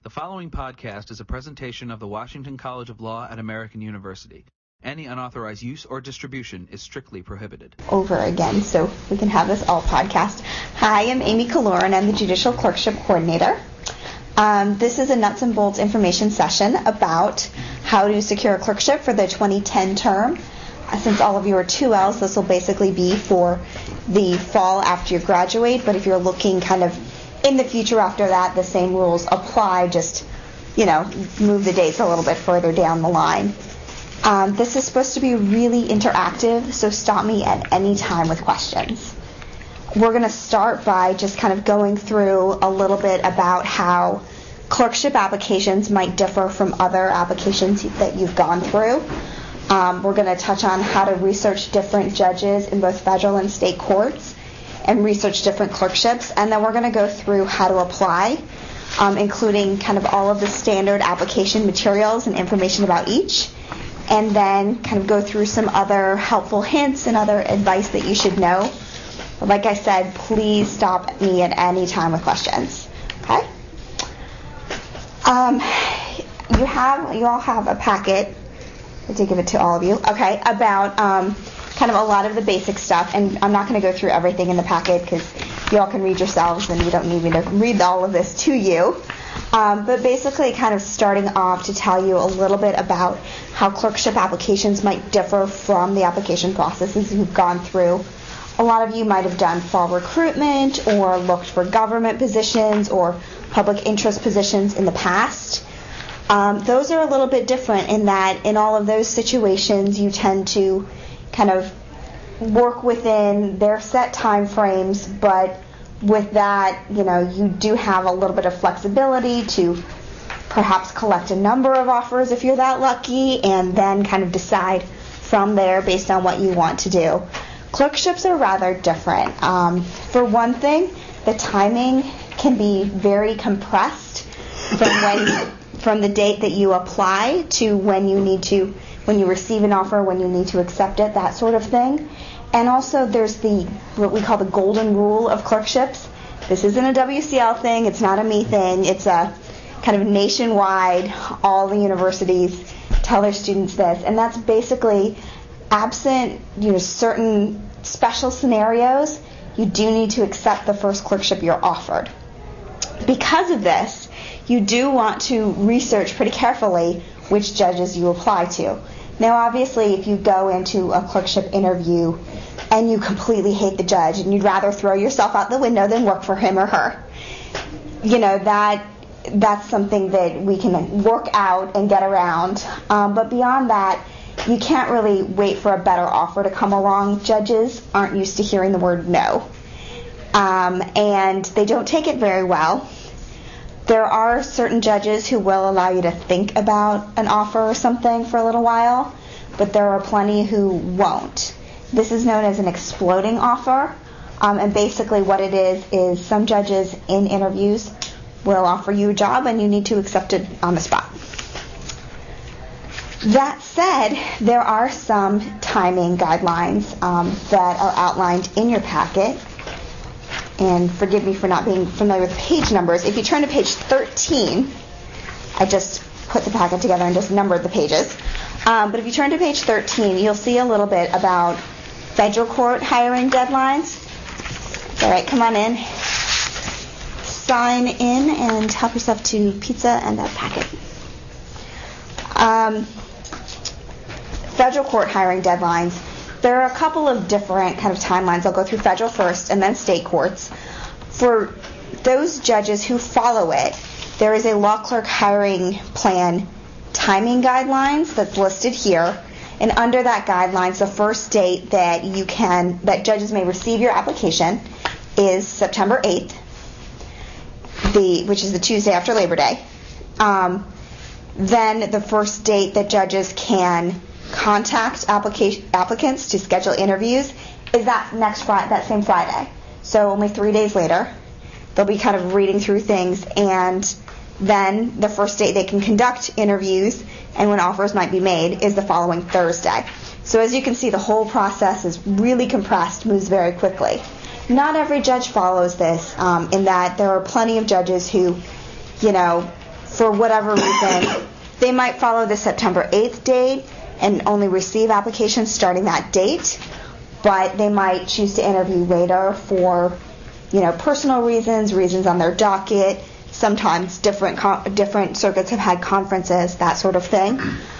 The following podcast is a presentation of the Washington College of Law at American University. Any unauthorized use or distribution is strictly prohibited. Over again, so we can have this all podcast. Hi, I'm Amy Kalor, and I'm the Judicial Clerkship Coordinator. This is a nuts and bolts information session about how to secure a clerkship for the 2010 term. Since all of you are 2Ls, this will basically be for the fall after you graduate, but if you're looking kind of in the future after that, the same rules apply, just, move the dates a little bit further down the line. This is supposed to be really interactive, so stop me at any time with questions. We're going to start by just kind of going through a little bit about how clerkship applications might differ from other applications that you've gone through. We're going to touch on how to research different judges in both federal and state courts and research different clerkships, and then we're going to go through how to apply, including kind of all of the standard application materials and information about each, and then kind of go through some other helpful hints and other advice that you should know. But like I said, please stop me at any time with questions. Okay? You all have a packet. I did give it to all of you. Okay, about kind of a lot of the basic stuff, and I'm not going to go through everything in the packet because you all can read yourselves and you don't need me to read all of this to you. But basically kind of starting off to tell you a little bit about how clerkship applications might differ from the application processes you've gone through. A lot of you might have done fall recruitment or looked for government positions or public interest positions in the past. Those are a little bit different in that in all of those situations you tend to kind of work within their set time frames, but with that, you do have a little bit of flexibility to perhaps collect a number of offers if you're that lucky, and then kind of decide from there based on what you want to do. Clerkships are rather different. For one thing, the timing can be very compressed from the date that you apply to when you receive an offer, when you need to accept it, that sort of thing. And also there's what we call the golden rule of clerkships. This isn't a WCL thing, it's not a me thing, it's a kind of nationwide, all the universities tell their students this, and that's basically absent certain special scenarios, you do need to accept the first clerkship you're offered. Because of this, you do want to research pretty carefully which judges you apply to. Now, obviously, if you go into a clerkship interview and you completely hate the judge and you'd rather throw yourself out the window than work for him or her, that's something that we can work out and get around. But beyond that, you can't really wait for a better offer to come along. Judges aren't used to hearing the word no. And they don't take it very well. There are certain judges who will allow you to think about an offer or something for a little while, but there are plenty who won't. This is known as an exploding offer, and basically what it is some judges in interviews will offer you a job and you need to accept it on the spot. That said, there are some timing guidelines that are outlined in your packet. And forgive me for not being familiar with page numbers. If you turn to page 13, I just put the packet together and just numbered the pages. But if you turn to page 13, you'll see a little bit about federal court hiring deadlines. All right, come on in. Sign in and help yourself to pizza and that packet. Federal court hiring deadlines. There are a couple of different kind of timelines. I'll go through federal first and then state courts. For those judges who follow it, there is a law clerk hiring plan timing guidelines that's listed here. And under that guidelines, the first date that judges may receive your application is September 8th, which is the Tuesday after Labor Day. Then the first date that judges can contact applicants to schedule interviews is that same Friday. So only 3 days later, they'll be kind of reading through things, and then the first date they can conduct interviews and when offers might be made is the following Thursday. So as you can see, the whole process is really compressed, moves very quickly. Not every judge follows this, in that there are plenty of judges who, for whatever reason, they might follow the September 8th date and only receive applications starting that date, but they might choose to interview later for, personal reasons on their docket. Sometimes different circuits have had conferences, that sort of thing.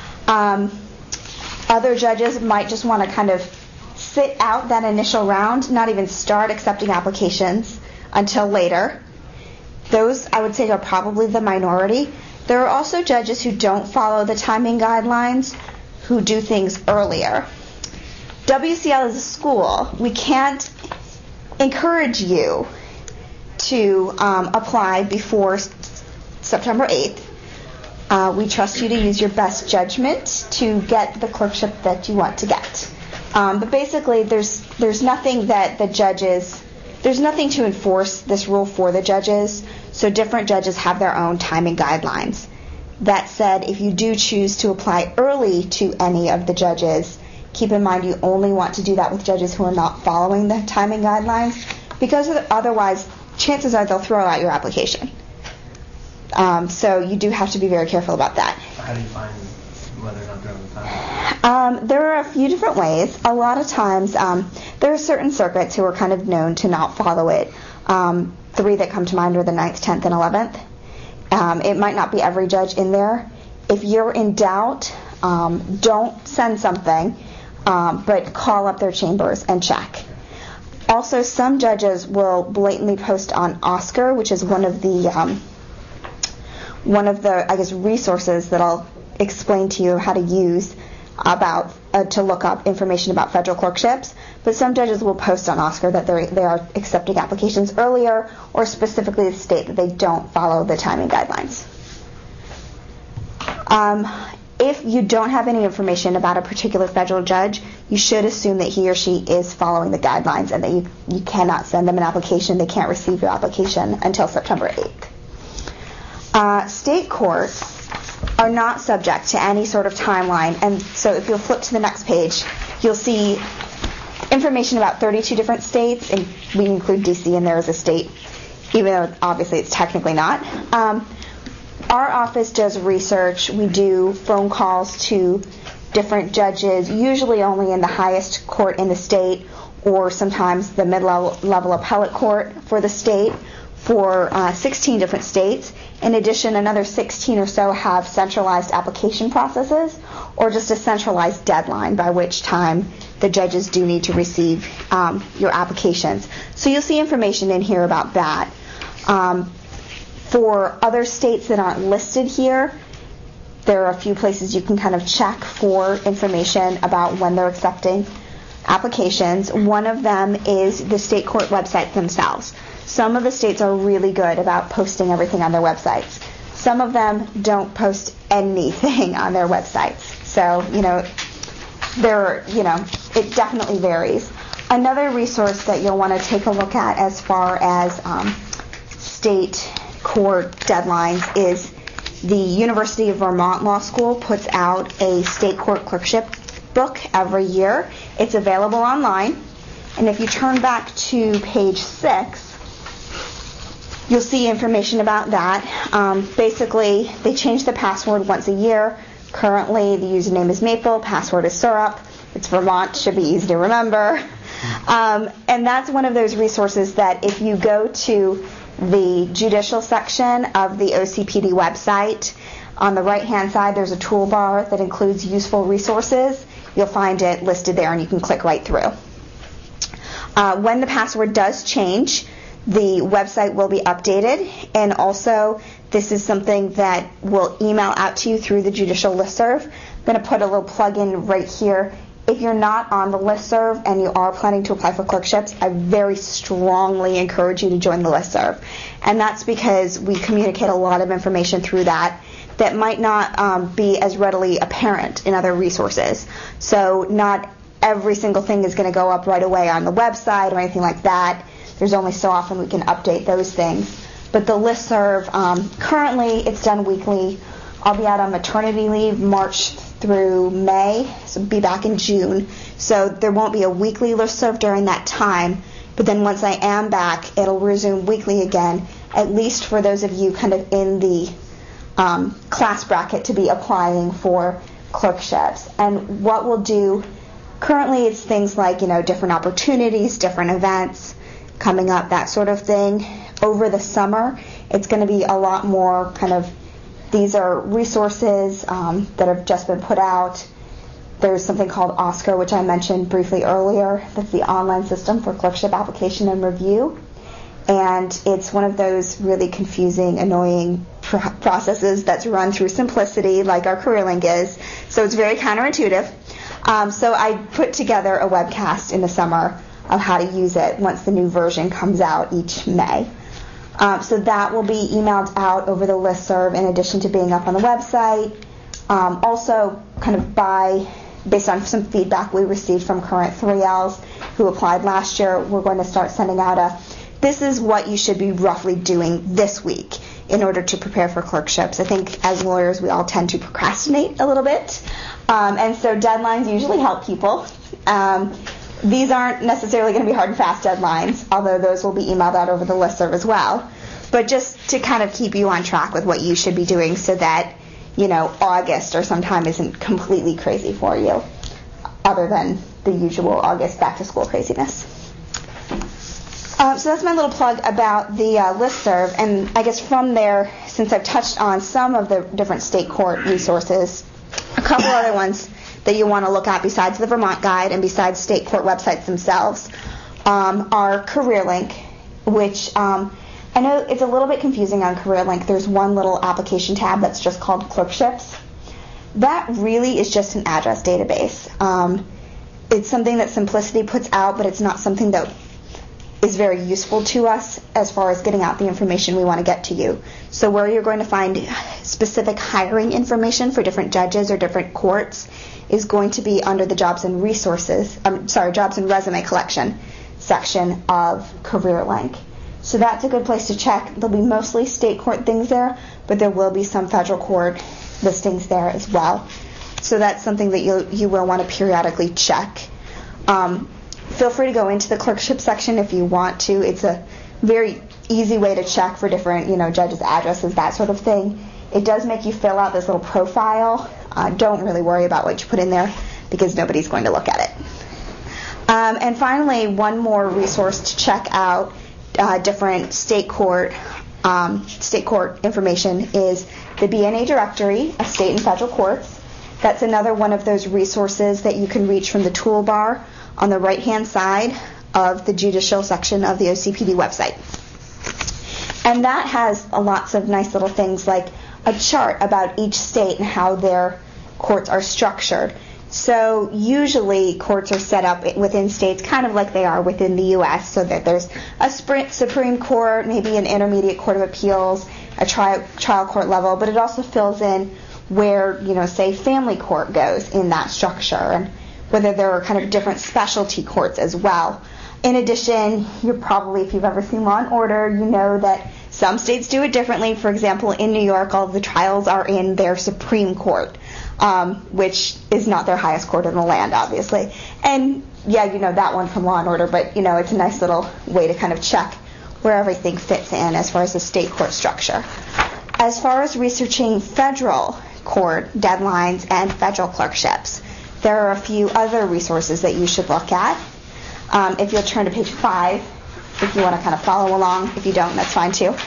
Other judges might just want to kind of sit out that initial round, not even start accepting applications until later. Those, I would say, are probably the minority. There are also judges who don't follow the timing guidelines, who do things earlier. WCL is a school. We can't encourage you to apply before September 8th. We trust you to use your best judgment to get the clerkship that you want to get. But basically, there's nothing that the judges, there's nothing to enforce this rule for the judges, so different judges have their own timing guidelines. That said, if you do choose to apply early to any of the judges, keep in mind you only want to do that with judges who are not following the timing guidelines, because otherwise, chances are they'll throw out your application. So you do have to be very careful about that. How do you find whether or not they're on the time? There are a few different ways. A lot of times, there are certain circuits who are kind of known to not follow it. 3 that come to mind are the 9th, 10th, and 11th. It might not be every judge in there. If you're in doubt, don't send something, but call up their chambers and check. Also, some judges will blatantly post on Oscar, which is one of the resources that I'll explain to you how to use about to look up information about federal clerkships. But some judges will post on Oscar that they are accepting applications earlier, or specifically state that they don't follow the timing guidelines. If you don't have any information about a particular federal judge, you should assume that he or she is following the guidelines and that you cannot send them an application. They can't receive your application until September 8th. State courts are not subject to any sort of timeline, and so if you'll flip to the next page, you'll see information about 32 different states, and we include D.C. in there as a state, even though obviously it's technically not. Our office does research. We do phone calls to different judges, usually only in the highest court in the state, or sometimes the mid-level appellate court for the state, for 16 different states. In addition, another 16 or so have centralized application processes, or just a centralized deadline by which time the judges do need to receive your applications. So you'll see information in here about that. For other states that aren't listed here, there are a few places you can kind of check for information about when they're accepting applications. One of them is the state court websites themselves. Some of the states are really good about posting everything on their websites. Some of them don't post anything on their websites. So, it definitely varies. Another resource that you'll want to take a look at as far as state court deadlines is the University of Vermont Law School puts out a state court clerkship book every year. It's available online. And if you turn back to page 6, you'll see information about that. Basically, they change the password once a year. Currently, the username is Maple, password is Syrup. It's Vermont, should be easy to remember. And that's one of those resources that if you go to the judicial section of the OCPD website, on the right-hand side, there's a toolbar that includes useful resources. You'll find it listed there, and you can click right through. When the password does change, the website will be updated, and also this is something that will email out to you through the judicial listserv. I'm going to put a little plug-in right here. If you're not on the listserv and you are planning to apply for clerkships, I very strongly encourage you to join the listserv. And that's because we communicate a lot of information through that might not be as readily apparent in other resources. So not every single thing is going to go up right away on the website or anything like that. There's only so often we can update those things. But the listserv, currently it's done weekly. I'll be out on maternity leave March through May, so be back in June. So there won't be a weekly listserv during that time. But then once I am back, it'll resume weekly again, at least for those of you kind of in the class bracket to be applying for clerkships. And what we'll do currently, it's things like, different opportunities, different events coming up, that sort of thing. Over the summer, it's going to be a lot more these are resources that have just been put out. There's something called OSCAR, which I mentioned briefly earlier. That's the online system for clerkship application and review. And it's one of those really confusing, annoying processes that's run through Simplicity, like our CareerLink is. So it's very counterintuitive. So I put together a webcast in the summer of how to use it once the new version comes out each May. So that will be emailed out over the listserv in addition to being up on the website. Also, based on some feedback we received from current 3Ls who applied last year, we're going to start sending out this is what you should be roughly doing this week in order to prepare for clerkships. I think as lawyers we all tend to procrastinate a little bit, and so deadlines usually help people. These aren't necessarily going to be hard and fast deadlines, although those will be emailed out over the listserv as well. But just to keep you on track with what you should be doing so that, August or sometime isn't completely crazy for you, other than the usual August back-to-school craziness. So that's my little plug about the listserv. And I guess from there, since I've touched on some of the different state court resources, a couple other ones that you want to look at besides the Vermont Guide and besides state court websites themselves are CareerLink, which I know it's a little bit confusing on CareerLink. There's one little application tab that's just called Clerkships. That really is just an address database. It's something that Simplicity puts out, but it's not something that is very useful to us as far as getting out the information we want to get to you. So where you're going to find specific hiring information for different judges or different courts is going to be under the jobs and resume collection section of CareerLink. So that's a good place to check. There'll be mostly state court things there, but there will be some federal court listings there as well. So that's something that you will want to periodically check. Feel free to go into the clerkship section if you want to. It's a very easy way to check for different, judges' addresses, that sort of thing. It does make you fill out this little profile. Don't really worry about what you put in there because nobody's going to look at it. And finally, one more resource to check out different state court information is the BNA directory of state and federal courts. That's another one of those resources that you can reach from the toolbar on the right-hand side of the judicial section of the OCPD website. And that has lots of nice little things like a chart about each state and how their courts are structured. So usually courts are set up within states kind of like they are within the U.S., so that there's a Supreme Court, maybe an Intermediate Court of Appeals, a trial court level, but it also fills in where, say, family court goes in that structure, and whether there are kind of different specialty courts as well. In addition, you're probably, if you've ever seen Law and Order, you know that some states do it differently. For example, in New York, all of the trials are in their Supreme Court, which is not their highest court in the land, obviously. And yeah, you know that one from Law and Order, but it's a nice little way to kind of check where everything fits in as far as the state court structure. As far as researching federal court deadlines and federal clerkships, there are a few other resources that you should look at. If you'll turn to page 5, if you want to kind of follow along. If you don't, that's fine too.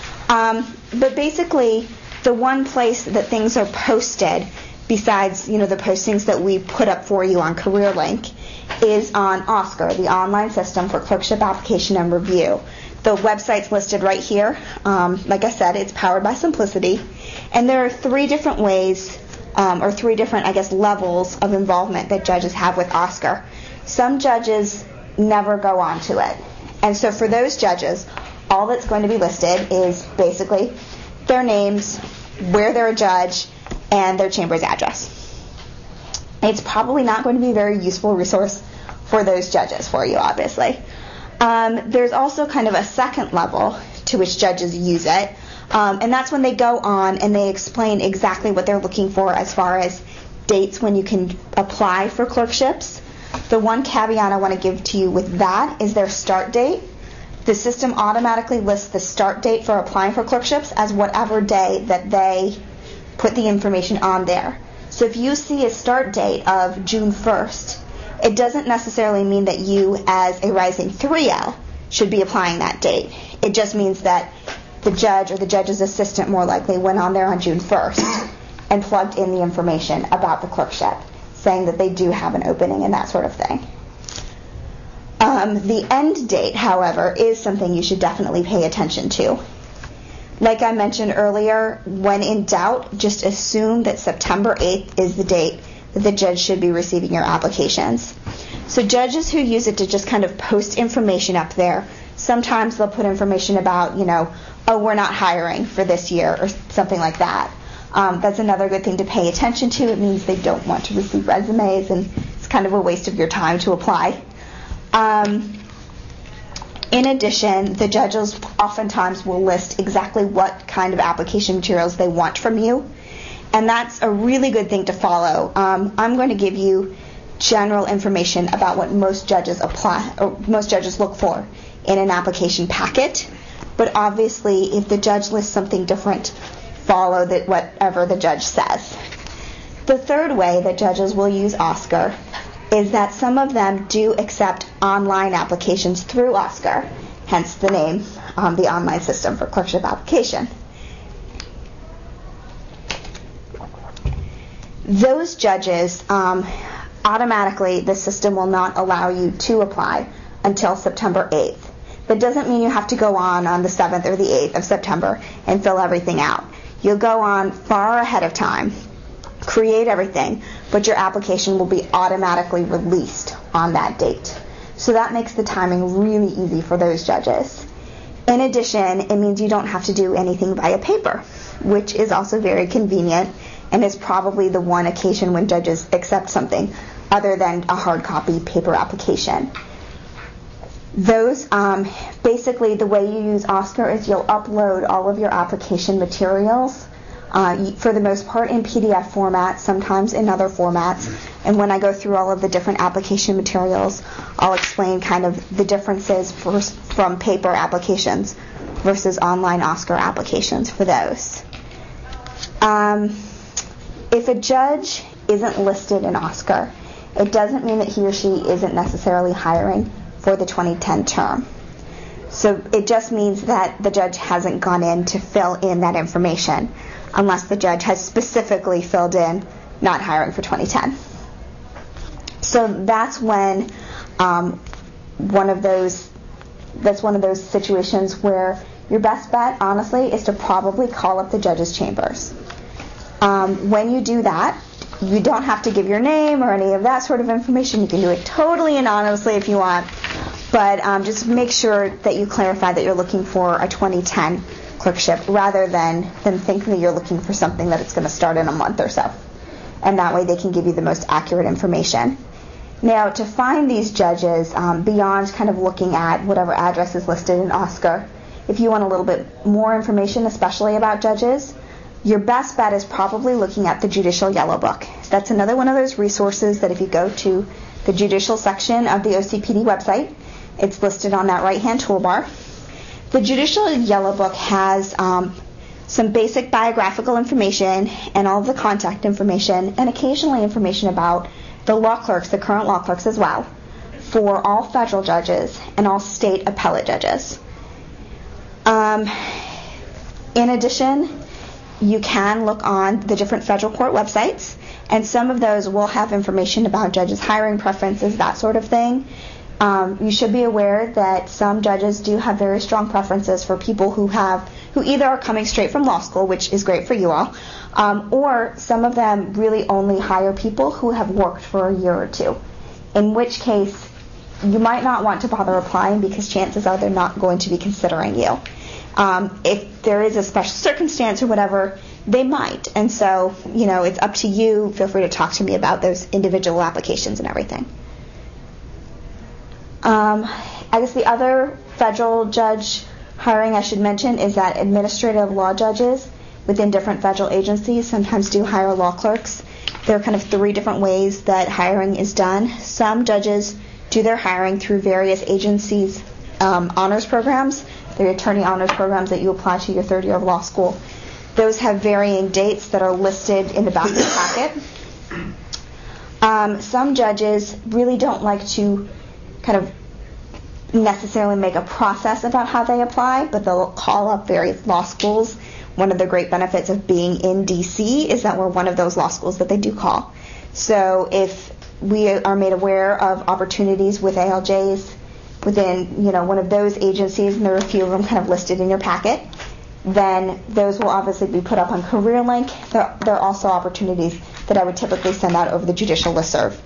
But basically, the one place that things are posted, besides the postings that we put up for you on CareerLink, is on OSCAR, the online system for clerkship application and review. The website's listed right here. Like I said, it's powered by Simplicity, and there are 3 different ways. Or 3 different, levels of involvement that judges have with OSCAR. Some judges never go on to it. And so for those judges, all that's going to be listed is basically their names, where they're a judge, and their chamber's address. It's probably not going to be a very useful resource for those judges for you, obviously. There's also kind of a second level to which judges use it. And that's when they go on and they explain exactly what they're looking for as far as dates when you can apply for clerkships. The one caveat I want to give to you with that is their start date. the system automatically lists the start date for applying for clerkships as whatever day that they put the information on there. So if you see a start date of June 1st, it doesn't necessarily mean that you, as a Rising 3L, should be applying that date. It just means that the judge or the judge's assistant more likely went on there on June 1st and plugged in the information about the clerkship, saying that they do have an opening and that sort of thing. The end date, however, is something you should definitely pay attention to. Like I mentioned earlier, when in doubt, just assume that September 8th is the date that the judge should be receiving your applications. So judges who use it to just kind of post information up there, sometimes they'll put information about, oh, we're not hiring for this year or something like that. That's another good thing to pay attention to. It means they don't want to receive resumes, and it's kind of a waste of your time to apply. In addition, the judges oftentimes will list exactly what kind of application materials they want from you, and that's a really good thing to follow. I'm going to give you general information about what most judges look for in an application packet, but obviously if the judge lists something different, follow whatever the judge says. The third way that judges will use OSCAR is that some of them do accept online applications through OSCAR, hence the name, the online system for clerkship application. Those judges, automatically the system will not allow you to apply until September 8th. That doesn't mean you have to go on the 7th or the 8th of September and fill everything out. You'll go on far ahead of time, create everything, but your application will be automatically released on that date. So that makes the timing really easy for those judges. In addition, it means you don't have to do anything via paper, which is also very convenient and is probably the one occasion when judges accept something other than a hard copy paper application. Those, basically the way you use OSCAR is you'll upload all of your application materials, for the most part in PDF format, sometimes in other formats. And when I go through all of the different application materials, I'll explain kind of the differences from paper applications versus online OSCAR applications for those. If a judge isn't listed in OSCAR, it doesn't mean that he or she isn't necessarily hiring for the 2010 term. So it just means that the judge hasn't gone in to fill in that information unless the judge has specifically filled in not hiring for 2010. So that's when one of those situations where your best bet, honestly, is to probably call up the judge's chambers. When you do that, you don't have to give your name or any of that sort of information. You can do it totally anonymously if you want, but just make sure that you clarify that you're looking for a 2010 clerkship rather than thinking that you're looking for something that it's going to start in a month or so. And that way they can give you the most accurate information. Now, to find these judges, beyond kind of looking at whatever address is listed in OSCAR, if you want a little bit more information, especially about judges, your best bet is probably looking at the Judicial Yellow Book. That's another one of those resources that if you go to the judicial section of the OCPD website, it's listed on that right-hand toolbar. The Judicial Yellow Book has some basic biographical information and all of the contact information and occasionally information about the law clerks, the current law clerks as well, for all federal judges and all state appellate judges. In addition, you can look on the different federal court websites, and some of those will have information about judges' hiring preferences, that sort of thing. You should be aware that some judges do have very strong preferences for people who either are coming straight from law school, which is great for you all, or some of them really only hire people who have worked for a year or two, in which case you might not want to bother applying because chances are they're not going to be considering you. If there is a special circumstance or whatever, they might. And so, it's up to you. Feel free to talk to me about those individual applications and everything. I guess the other federal judge hiring I should mention is that administrative law judges within different federal agencies sometimes do hire law clerks. There are kind of 3 different ways that hiring is done. Some judges do their hiring through various agencies honors programs. They're attorney honors programs that you apply to your third year of law school. Those have varying dates that are listed in the back of the packet. Some judges really don't like to kind of necessarily make a process about how they apply, but they'll call up various law schools. One of the great benefits of being in D.C. is that we're one of those law schools that they do call. So if we are made aware of opportunities with ALJs within, one of those agencies, and there are a few of them kind of listed in your packet, then those will obviously be put up on CareerLink. There are also opportunities that I would typically send out over the judicial listserv.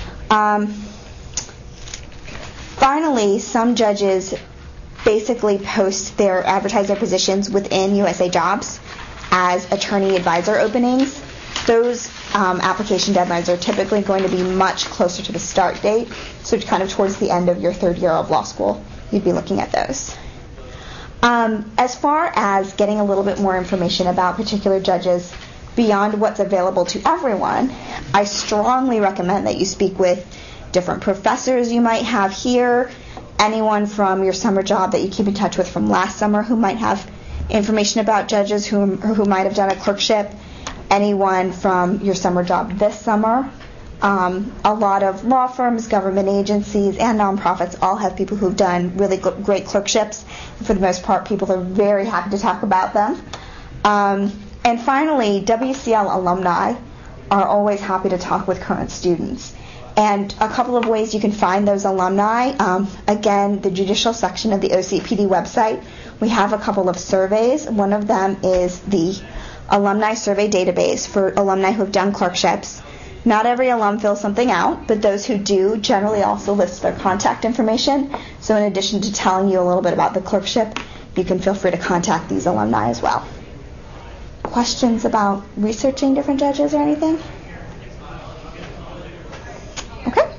Finally, some judges basically advertise their positions within USA Jobs as attorney advisor openings. Those application deadlines are typically going to be much closer to the start date, so kind of towards the end of your third year of law school, you'd be looking at those. As far as getting a little bit more information about particular judges beyond what's available to everyone, I strongly recommend that you speak with different professors you might have here, anyone from your summer job that you keep in touch with from last summer who might have information about judges who might have done a clerkship, anyone from your summer job this summer. A lot of law firms, government agencies, and nonprofits all have people who've done really great clerkships. For the most part, people are very happy to talk about them. And finally, WCL alumni are always happy to talk with current students. And a couple of ways you can find those alumni. Again, the judicial section of the OCPD website, we have a couple of surveys. One of them is the alumni survey database for alumni who have done clerkships. Not every alum fills something out, but those who do generally also list their contact information. So in addition to telling you a little bit about the clerkship, you can feel free to contact these alumni as well. Questions about researching different judges or anything? Okay.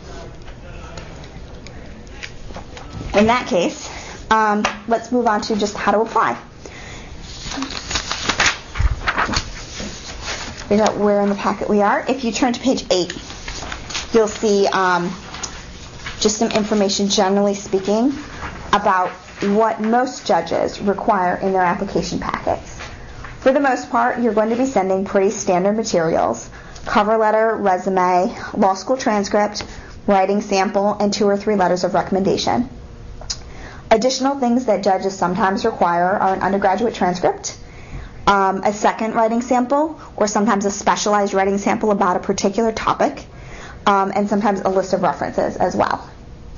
In that case, let's move on to just how to apply. Figure out where in the packet we are. If you turn to page 8, you'll see just some information, generally speaking, about what most judges require in their application packets. For the most part, you're going to be sending pretty standard materials: cover letter, resume, law school transcript, writing sample, and 2 or 3 letters of recommendation. Additional things that judges sometimes require are an undergraduate transcript, a second writing sample, or sometimes a specialized writing sample about a particular topic, and sometimes a list of references as well.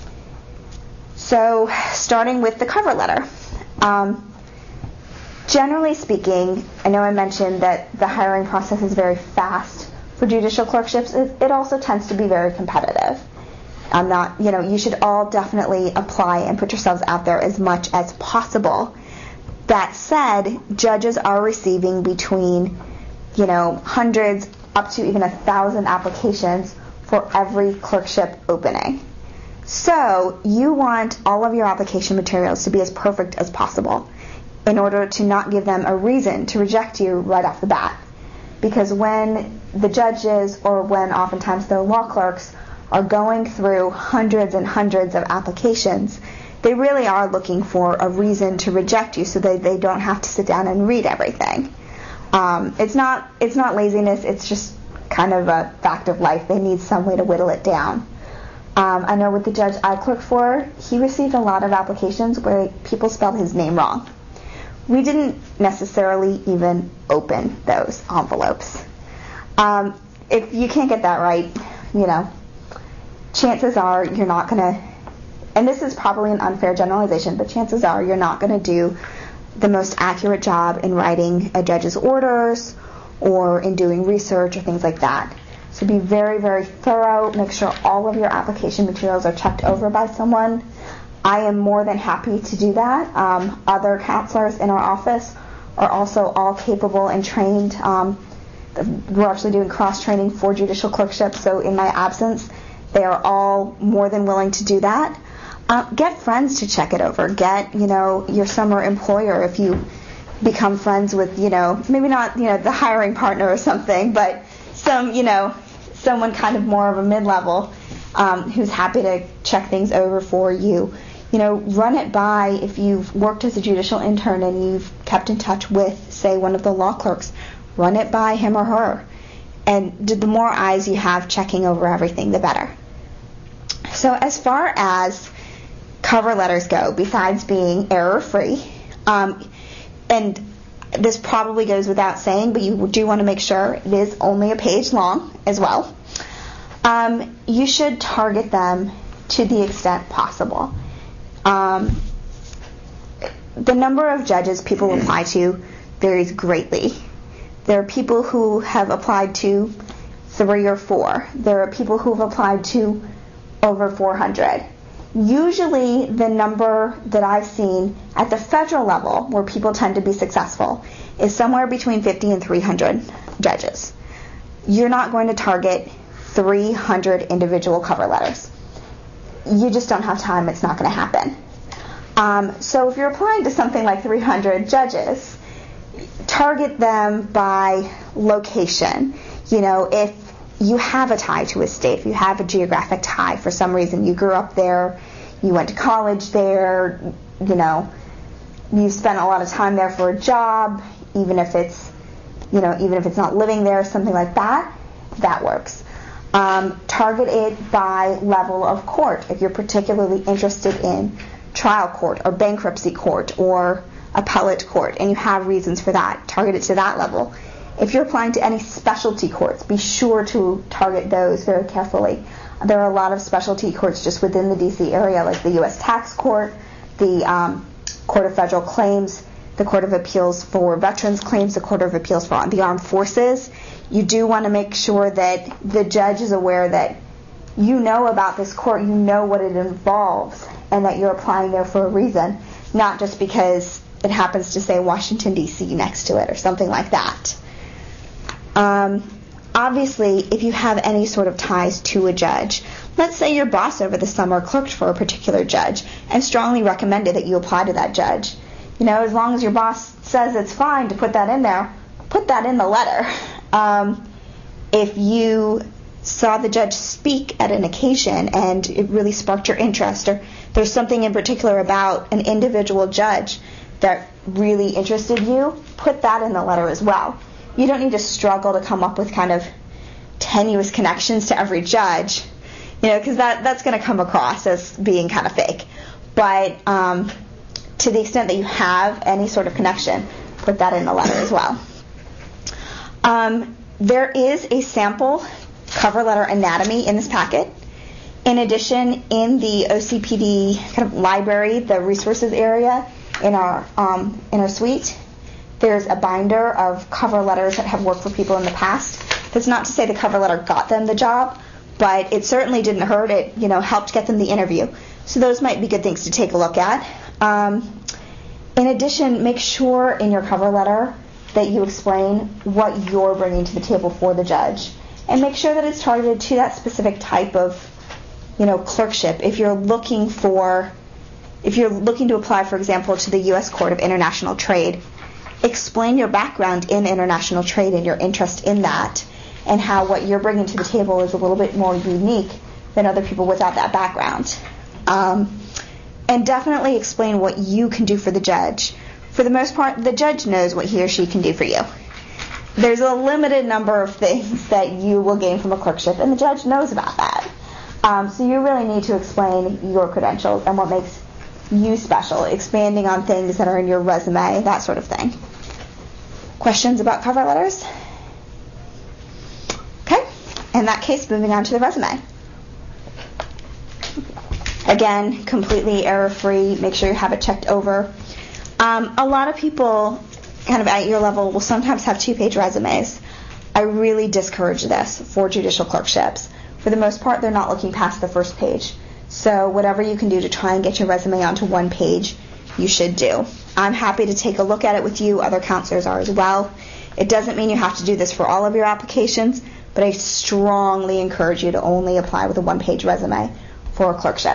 So, starting with the cover letter. Generally speaking, I know I mentioned that the hiring process is very fast for judicial clerkships. It also tends to be very competitive. You should all definitely apply and put yourselves out there as much as possible. That said, judges are receiving between, hundreds up to even 1,000 applications for every clerkship opening. So you want all of your application materials to be as perfect as possible in order to not give them a reason to reject you right off the bat. Because when the judges, or when oftentimes their law clerks, are going through hundreds and hundreds of applications, they really are looking for a reason to reject you so that they don't have to sit down and read everything. It's not laziness, it's just kind of a fact of life. They need some way to whittle it down. I know with the judge I clerked for, he received a lot of applications where people spelled his name wrong. We didn't necessarily even open those envelopes. If you can't get that right, chances are you're not going to, and this is probably an unfair generalization, but chances are you're not going to do the most accurate job in writing a judge's orders or in doing research or things like that. So be very, very thorough. Make sure all of your application materials are checked over by someone. I am more than happy to do that. Other counselors in our office are also all capable and trained. We're actually doing cross-training for judicial clerkships, so in my absence, they are all more than willing to do that. Get friends to check it over. Get, your summer employer, if you become friends with, maybe not, the hiring partner or something, but someone kind of more of a mid-level who's happy to check things over for you. Run it by, if you've worked as a judicial intern and you've kept in touch with, say, one of the law clerks, run it by him or her. And the more eyes you have checking over everything, the better. So as far as cover letters go, besides being error-free, and this probably goes without saying, but you do want to make sure it is only a page long as well, you should target them to the extent possible. The number of judges people apply to varies greatly. There are people who have applied to 3 or 4. There are people who have applied to over 400. Usually the number that I've seen at the federal level where people tend to be successful is somewhere between 50 and 300 judges. You're not going to target 300 individual cover letters. You just don't have time. It's not going to happen. So if you're applying to something like 300 judges, target them by location. If you have a tie to a state, if you have a geographic tie for some reason, you grew up there, you went to college there, you spent a lot of time there for a job, even if it's not living there, something like that, that works. Target it by level of court. If you're particularly interested in trial court or bankruptcy court or appellate court, and you have reasons for that, target it to that level. If you're applying to any specialty courts, be sure to target those very carefully. There are a lot of specialty courts just within the D.C. area, like the U.S. Tax Court, the Court of Federal Claims, the Court of Appeals for Veterans Claims, the Court of Appeals for the Armed Forces. You do want to make sure that the judge is aware that you know about this court, you know what it involves, and that you're applying there for a reason, not just because it happens to say Washington, D.C. next to it or something like that. Obviously, if you have any sort of ties to a judge, let's say your boss over the summer clerked for a particular judge and strongly recommended that you apply to that judge. As long as your boss says it's fine to put that in there, put that in the letter. If you saw the judge speak at an occasion and it really sparked your interest, or there's something in particular about an individual judge that really interested you, put that in the letter as well. You don't need to struggle to come up with kind of tenuous connections to every judge, because that's going to come across as being kind of fake. But to the extent that you have any sort of connection, put that in the letter as well. There is a sample cover letter anatomy in this packet. In addition, in the OCPD kind of library, the resources area in our suite, there's a binder of cover letters that have worked for people in the past. That's not to say the cover letter got them the job, but it certainly didn't hurt. It helped get them the interview. So those might be good things to take a look at. In addition, make sure in your cover letter that you explain what you're bringing to the table for the judge, and make sure that it's targeted to that specific type of clerkship. If you're looking to apply, for example, to the U.S. Court of International Trade, explain your background in international trade and your interest in that, and how what you're bringing to the table is a little bit more unique than other people without that background. And definitely explain what you can do for the judge. For the most part, the judge knows what he or she can do for you. There's a limited number of things that you will gain from a clerkship, and the judge knows about that. So you really need to explain your credentials and what makes you special, expanding on things that are in your resume, that sort of thing. Questions about cover letters? Okay. In that case, moving on to the resume. Again, completely error-free. Make sure you have it checked over. A lot of people kind of at your level will sometimes have 2-page resumes. I really discourage this for judicial clerkships. For the most part, they're not looking past the first page. So whatever you can do to try and get your resume onto 1 page, you should do. I'm happy to take a look at it with you. Other counselors are as well. It doesn't mean you have to do this for all of your applications, but I strongly encourage you to only apply with a 1-page resume for a clerkship.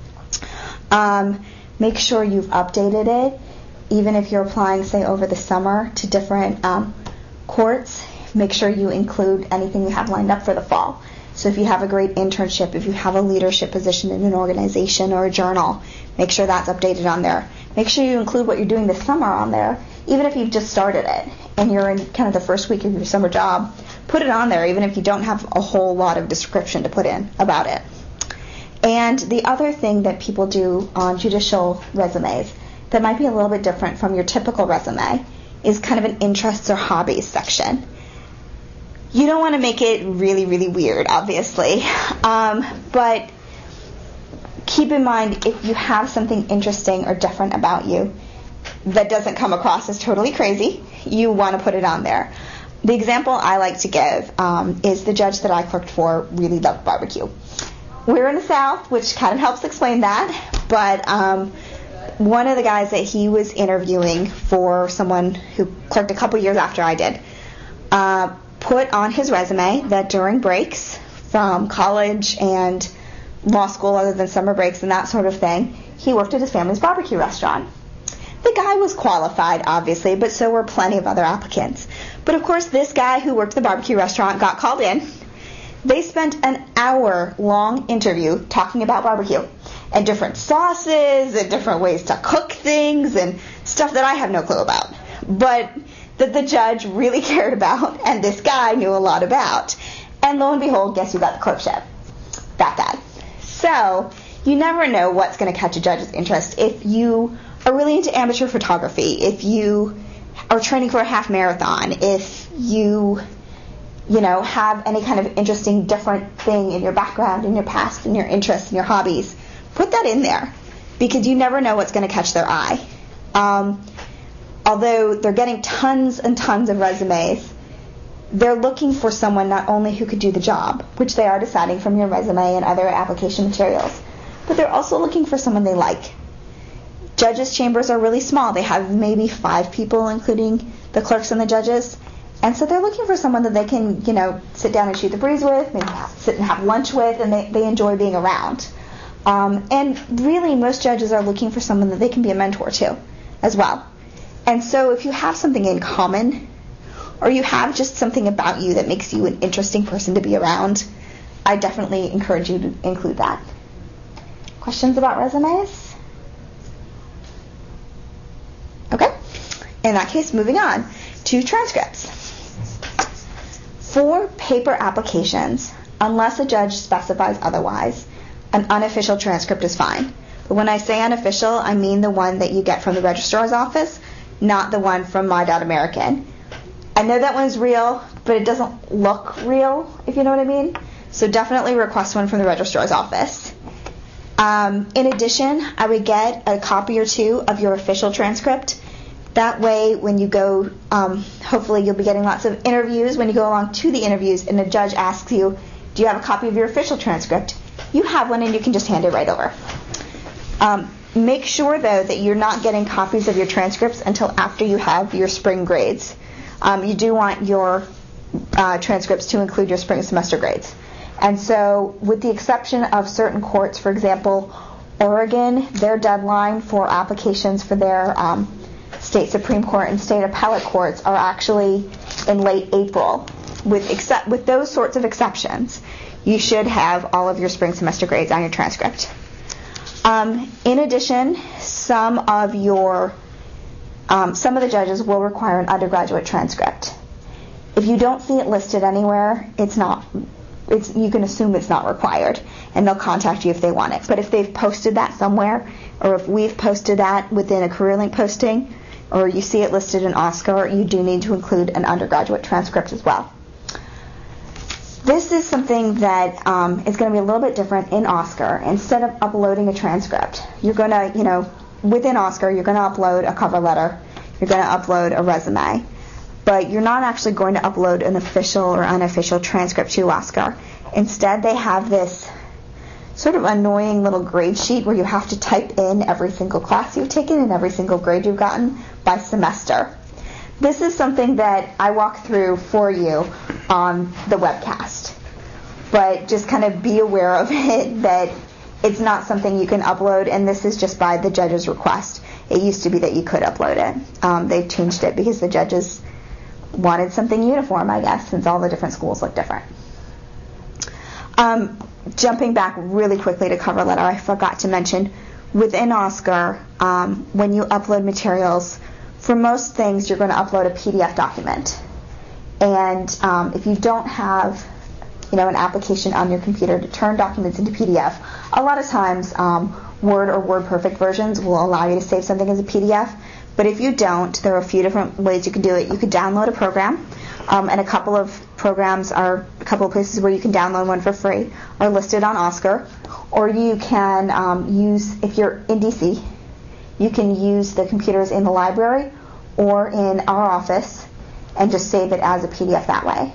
Make sure you've updated it. Even if you're applying, say, over the summer to different courts, make sure you include anything you have lined up for the fall. So if you have a great internship, if you have a leadership position in an organization or a journal, make sure that's updated on there. Make sure you include what you're doing this summer on there, even if you've just started it and you're in kind of the first week of your summer job. Put it on there, even if you don't have a whole lot of description to put in about it. And the other thing that people do on judicial resumes that might be a little bit different from your typical resume is kind of an interests or hobbies section. You don't want to make it really, really weird, obviously, but keep in mind if you have something interesting or different about you that doesn't come across as totally crazy, you want to put it on there. The example I like to give is the judge that I clerked for really loved barbecue. We're in the South, which kind of helps explain that, but one of the guys that he was interviewing for someone who clerked a couple years after I did put on his resume that during breaks from college and law school, other than summer breaks and that sort of thing, he worked at his family's barbecue restaurant. The guy was qualified, obviously, but so were plenty of other applicants. But of course, this guy who worked at the barbecue restaurant got called in. They spent an hour-long interview talking about barbecue and different sauces and different ways to cook things and stuff that I have no clue about, but that the judge really cared about and this guy knew a lot about. And lo and behold, guess who got the clerkship? That guy. So you never know what's going to catch a judge's interest. If you are really into amateur photography, if you are training for a half marathon, if you have any kind of interesting, different thing in your background, in your past, in your interests, in your hobbies, put that in there, because you never know what's going to catch their eye. Although they're getting tons and tons of resumes, they're looking for someone not only who could do the job, which they are deciding from your resume and other application materials, but they're also looking for someone they like. Judges' chambers are really small. They have maybe 5 people, including the clerks and the judges. And so they're looking for someone that they can, sit down and shoot the breeze with, maybe sit and have lunch with, and they enjoy being around. And really, most judges are looking for someone that they can be a mentor to as well. And so if you have something in common, or you have just something about you that makes you an interesting person to be around, I definitely encourage you to include that. Questions about resumes? Okay. In that case, moving on to transcripts. For paper applications, unless a judge specifies otherwise, an unofficial transcript is fine. But when I say unofficial, I mean the one that you get from the registrar's office, not the one from My.American. I know that one's real, but it doesn't look real, if you know what I mean. So definitely request one from the registrar's office. In addition, I would get a copy or 2 of your official transcript. That way, when you go, hopefully you'll be getting lots of interviews. When you go along to the interviews and a judge asks you, do you have a copy of your official transcript? You have one and you can just hand it right over. Make sure, though, that you're not getting copies of your transcripts until after you have your spring grades. You do want your transcripts to include your spring semester grades. And so, with the exception of certain courts, for example, Oregon, their deadline for applications for their state Supreme Court and state appellate courts are actually in late April. With those sorts of exceptions, you should have all of your spring semester grades on your transcript. In addition, some of the judges will require an undergraduate transcript. If you don't see it listed anywhere, you can assume it's not required, and they'll contact you if they want it. But if they've posted that somewhere, or if we've posted that within a CareerLink posting, or you see it listed in OSCAR, you do need to include an undergraduate transcript as well. This is something that is going to be a little bit different in OSCAR. Instead of uploading a transcript, you're going to, within OSCAR, you're going to upload a cover letter, you're going to upload a resume, but you're not actually going to upload an official or unofficial transcript to OSCAR. Instead, they have this sort of annoying little grade sheet where you have to type in every single class you've taken and every single grade you've gotten by semester. This is something that I walk through for you on the webcast, but just kind of be aware of it, that it's not something you can upload, and this is just by the judge's request. It used to be that you could upload it. They've changed it because the judges wanted something uniform, I guess, since all the different schools look different. Jumping back really quickly to cover letter, I forgot to mention, within OSCAR, when you upload materials, for most things you're going to upload a PDF document. And if you don't have an application on your computer to turn documents into PDF, a lot of times Word or WordPerfect versions will allow you to save something as a PDF. But if you don't, there are a few different ways you can do it. You could download a program, and a couple of places where you can download one for free are listed on OSCAR. Or you can use, if you're in DC, you can use the computers in the library or in our office and just save it as a PDF that way.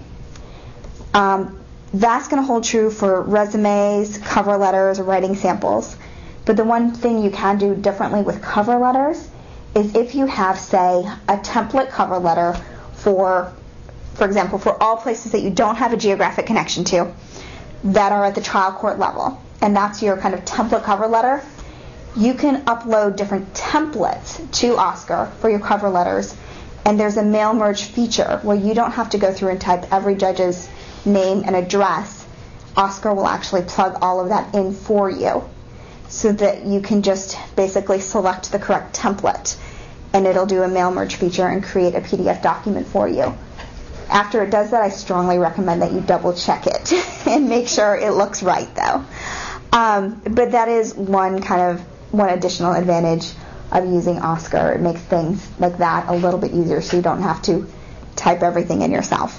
That's going to hold true for resumes, cover letters, or writing samples. But the one thing you can do differently with cover letters is if you have, say, a template cover letter for example, for all places that you don't have a geographic connection to that are at the trial court level, and that's your kind of template cover letter, you can upload different templates to OSCAR for your cover letters, and there's a mail merge feature where you don't have to go through and type every judge's name and address. OSCAR will actually plug all of that in for you so that you can just basically select the correct template, and it'll do a mail merge feature and create a PDF document for you. After it does that, I strongly recommend that you double check it and make sure it looks right, though. But that is one additional advantage of using OSCAR. It makes things like that a little bit easier, so you don't have to type everything in yourself.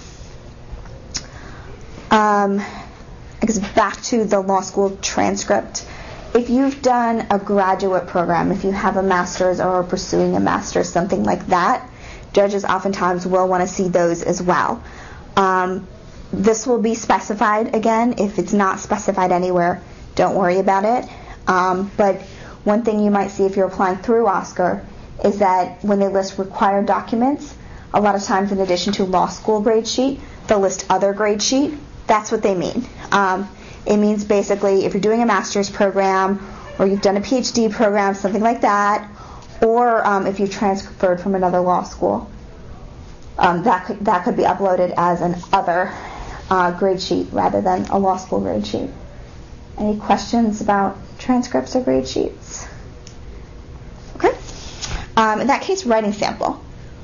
I guess back to the law school transcript. If you've done a graduate program, if you have a master's or are pursuing a master's, something like that, judges oftentimes will want to see those as well. This will be specified again. If it's not specified anywhere, don't worry about it. But one thing you might see if you're applying through OSCAR is that when they list required documents, a lot of times in addition to law school grade sheet, they'll list other grade sheet. That's what they mean. It means basically if you're doing a master's program or you've done a PhD program, something like that, or if you've transferred from another law school, that could be uploaded as an other grade sheet rather than a law school grade sheet. Any questions about transcripts or grade sheets? Okay. In that case, writing sample.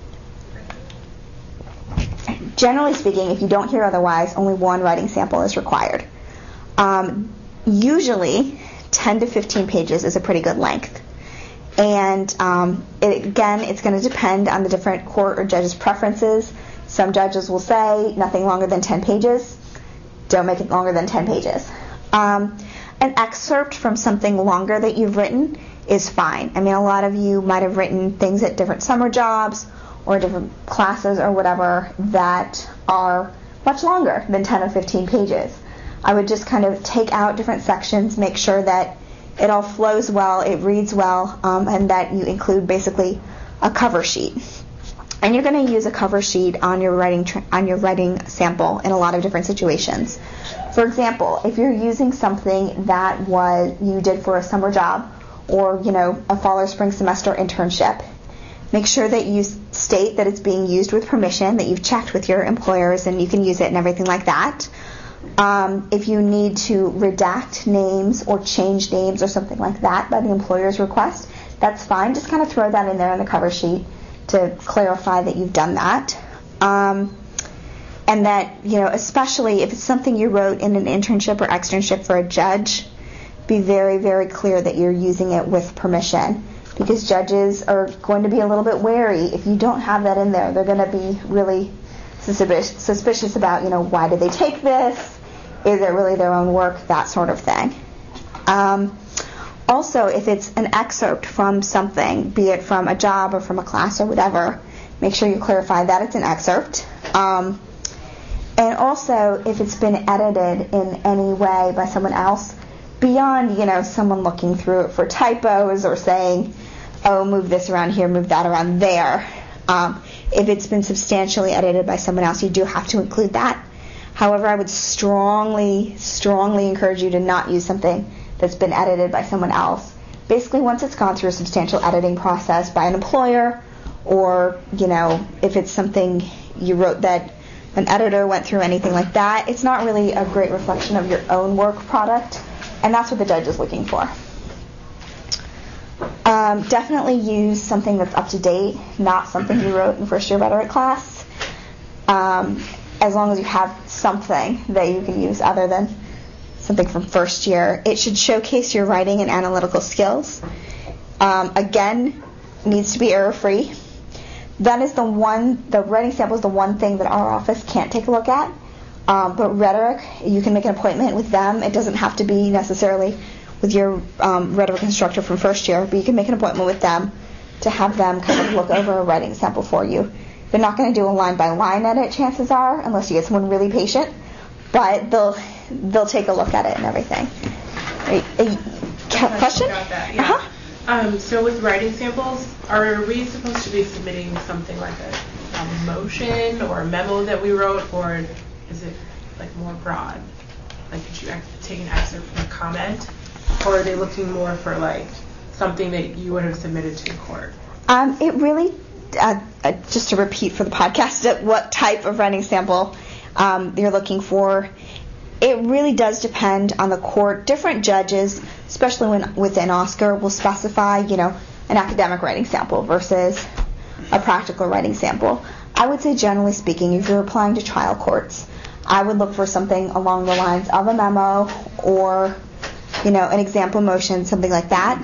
Generally speaking, if you don't hear otherwise, only one writing sample is required. Usually, 10 to 15 pages is a pretty good length. And it's going to depend on the different court or judge's preferences. Some judges will say nothing longer than 10 pages. Don't make it longer than 10 pages. An excerpt from something longer that you've written is fine. I mean, a lot of you might have written things at different summer jobs or different classes or whatever that are much longer than 10 or 15 pages. I would just kind of take out different sections, make sure that it all flows well, it reads well, and that you include basically a cover sheet. And you're going to use a cover sheet on your writing sample in a lot of different situations. For example, if you're using something that you did for a summer job or a fall or spring semester internship, make sure that you state that it's being used with permission, that you've checked with your employers and you can use it and everything like that. If you need to redact names or change names or something like that by the employer's request, that's fine. Just kind of throw that in there on the cover sheet to clarify that you've done that. And that, especially if it's something you wrote in an internship or externship for a judge, be very, very clear that you're using it with permission, because judges are going to be a little bit wary. If you don't have that in there, they're going to be really suspicious about, why did they take this? Is it really their own work? That sort of thing. Also, if it's an excerpt from something, be it from a job or from a class or whatever, make sure you clarify that it's an excerpt. And also, if it's been edited in any way by someone else, beyond, someone looking through it for typos or saying, oh, move this around here, move that around there. If it's been substantially edited by someone else, you do have to include that. However, I would strongly, strongly encourage you to not use something that's been edited by someone else. Basically, once it's gone through a substantial editing process by an employer, or, if it's something you wrote that an editor went through anything like that, it's not really a great reflection of your own work product, and that's what the judge is looking for. Definitely use something that's up to date, not something you wrote in first year rhetoric class, as long as you have something that you can use other than something from first year. It should showcase your writing and analytical skills. Again, needs to be error-free. That is the writing sample is the one thing that our office can't take a look at. But rhetoric, you can make an appointment with them. It doesn't have to be necessarily with your rhetoric instructor from first year, but you can make an appointment with them to have them kind of look over a writing sample for you. They're not going to do a line-by-line edit, chances are, unless you get someone really patient, but they'll take a look at it and everything. Question? About that, yeah. So with writing samples, are we supposed to be submitting something like a motion or a memo that we wrote, or is it like more broad? Like, could you take an excerpt from a comment, or are they looking more for like something that you would have submitted to court? It really, just to repeat for the podcast, what type of writing sample you're looking for. It really does depend on the court. Different judges, especially within Oscar, will specify, an academic writing sample versus a practical writing sample. I would say, generally speaking, if you're applying to trial courts, I would look for something along the lines of a memo or, an example motion, something like that.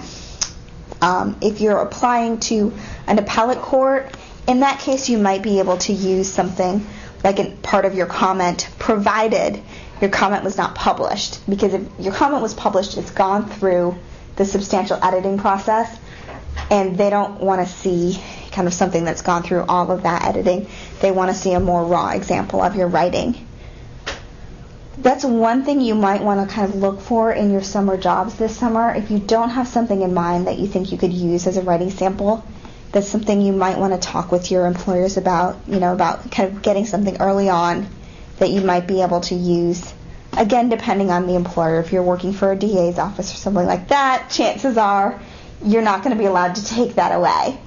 If you're applying to an appellate court, in that case, you might be able to use something like a part of your comment, provided your comment was not published. Because if your comment was published, it's gone through the substantial editing process, and they don't want to see kind of something that's gone through all of that editing. They want to see a more raw example of your writing. That's one thing you might want to kind of look for in your summer jobs this summer. If you don't have something in mind that you think you could use as a writing sample, that's something you might want to talk with your employers about, about kind of getting something early on that you might be able to use. Again, depending on the employer. If you're working for a DA's office or something like that, chances are you're not going to be allowed to take that away.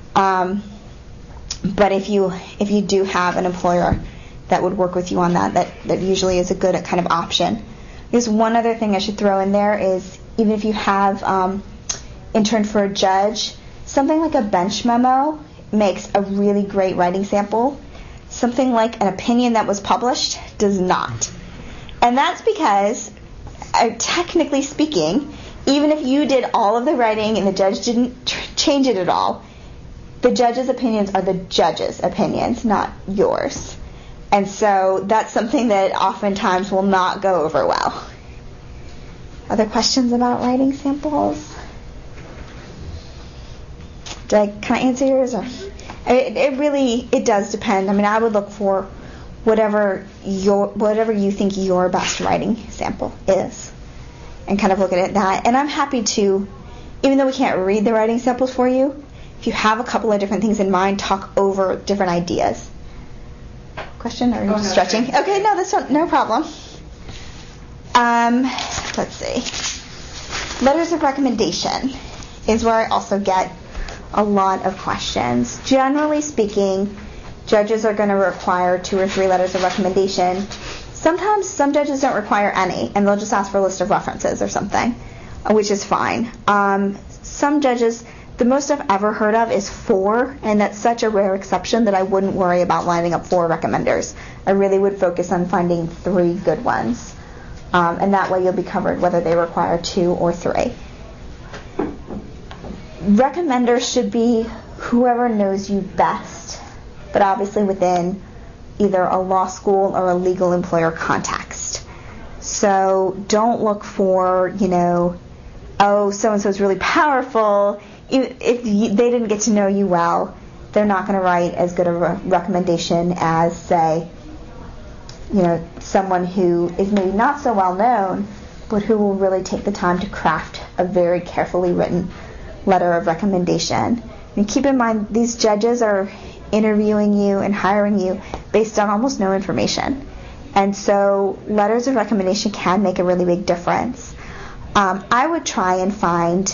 But if you do have an employer that would work with you on that usually is a good kind of option. There's one other thing I should throw in there is, even if you have interned for a judge, something like a bench memo makes a really great writing sample. Something like an opinion that was published does not. And that's because, technically speaking, even if you did all of the writing and the judge didn't change it at all, the judge's opinions are the judge's opinions, not yours. And so that's something that oftentimes will not go over well. Other questions about writing samples? Did I kind of answer yours? Or? It does depend. I would look for whatever you think your best writing sample is, and kind of look at that. And I'm happy to, even though we can't read the writing samples for you, if you have a couple of different things in mind, talk over different ideas. Question? Or are you stretching? Okay, no, that's no problem. Let's see. Letters of recommendation is where I also get a lot of questions. Generally speaking, judges are going to require 2 or 3 letters of recommendation. Sometimes some judges don't require any, and they'll just ask for a list of references or something, which is fine. Some judges, the most I've ever heard of is 4, and that's such a rare exception that I wouldn't worry about lining up 4 recommenders. I really would focus on finding 3 good ones, and that way you'll be covered whether they require 2 or 3. Recommenders should be whoever knows you best, but obviously within either a law school or a legal employer context. So don't look for, so-and-so is really powerful. If they didn't get to know you well, they're not going to write as good of a recommendation as, say, someone who is maybe not so well known, but who will really take the time to craft a very carefully written letter of recommendation. And keep in mind, these judges are interviewing you and hiring you based on almost no information. And so letters of recommendation can make a really big difference. I would try and find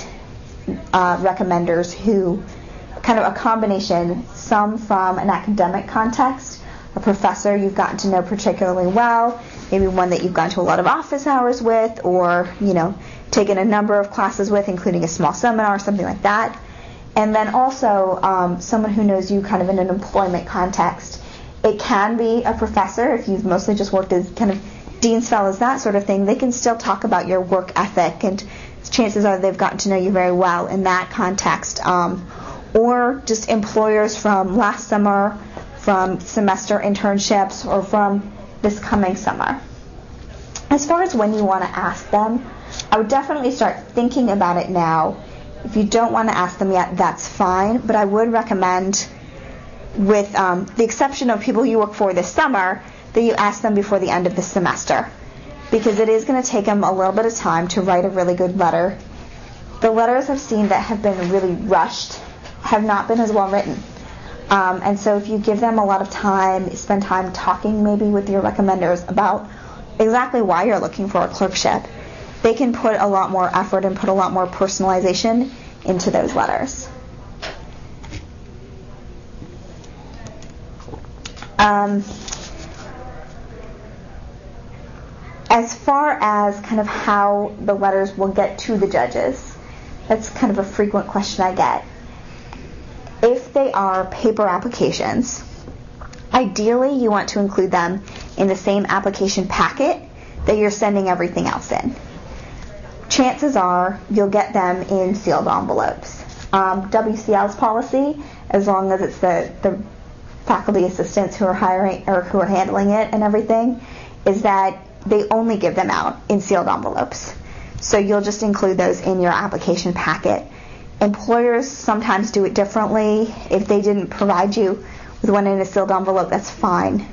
recommenders who kind of a combination, some from an academic context, a professor you've gotten to know particularly well, maybe one that you've gone to a lot of office hours with, or, taken a number of classes with, including a small seminar or something like that. And then also someone who knows you kind of in an employment context. It can be a professor if you've mostly just worked as kind of dean's fellows, that sort of thing. They can still talk about your work ethic, and chances are they've gotten to know you very well in that context. Or just employers from last summer, from semester internships, or from this coming summer. As far as when you want to ask them, I would definitely start thinking about it now. If you don't want to ask them yet, that's fine, but I would recommend, with the exception of people you work for this summer, that you ask them before the end of the semester, because it is going to take them a little bit of time to write a really good letter. The letters I've seen that have been really rushed have not been as well written. And so if you give them a lot of time, spend time talking maybe with your recommenders about exactly why you're looking for a clerkship, they can put a lot more effort and put a lot more personalization into those letters. As far as kind of how the letters will get to the judges, that's kind of a frequent question I get. If they are paper applications, ideally you want to include them in the same application packet that you're sending everything else in. Chances are you'll get them in sealed envelopes. WCL's policy, as long as it's the faculty assistants who are hiring or who are handling it and everything, is that they only give them out in sealed envelopes. So you'll just include those in your application packet. Employers sometimes do it differently. If they didn't provide you with one in a sealed envelope, that's fine.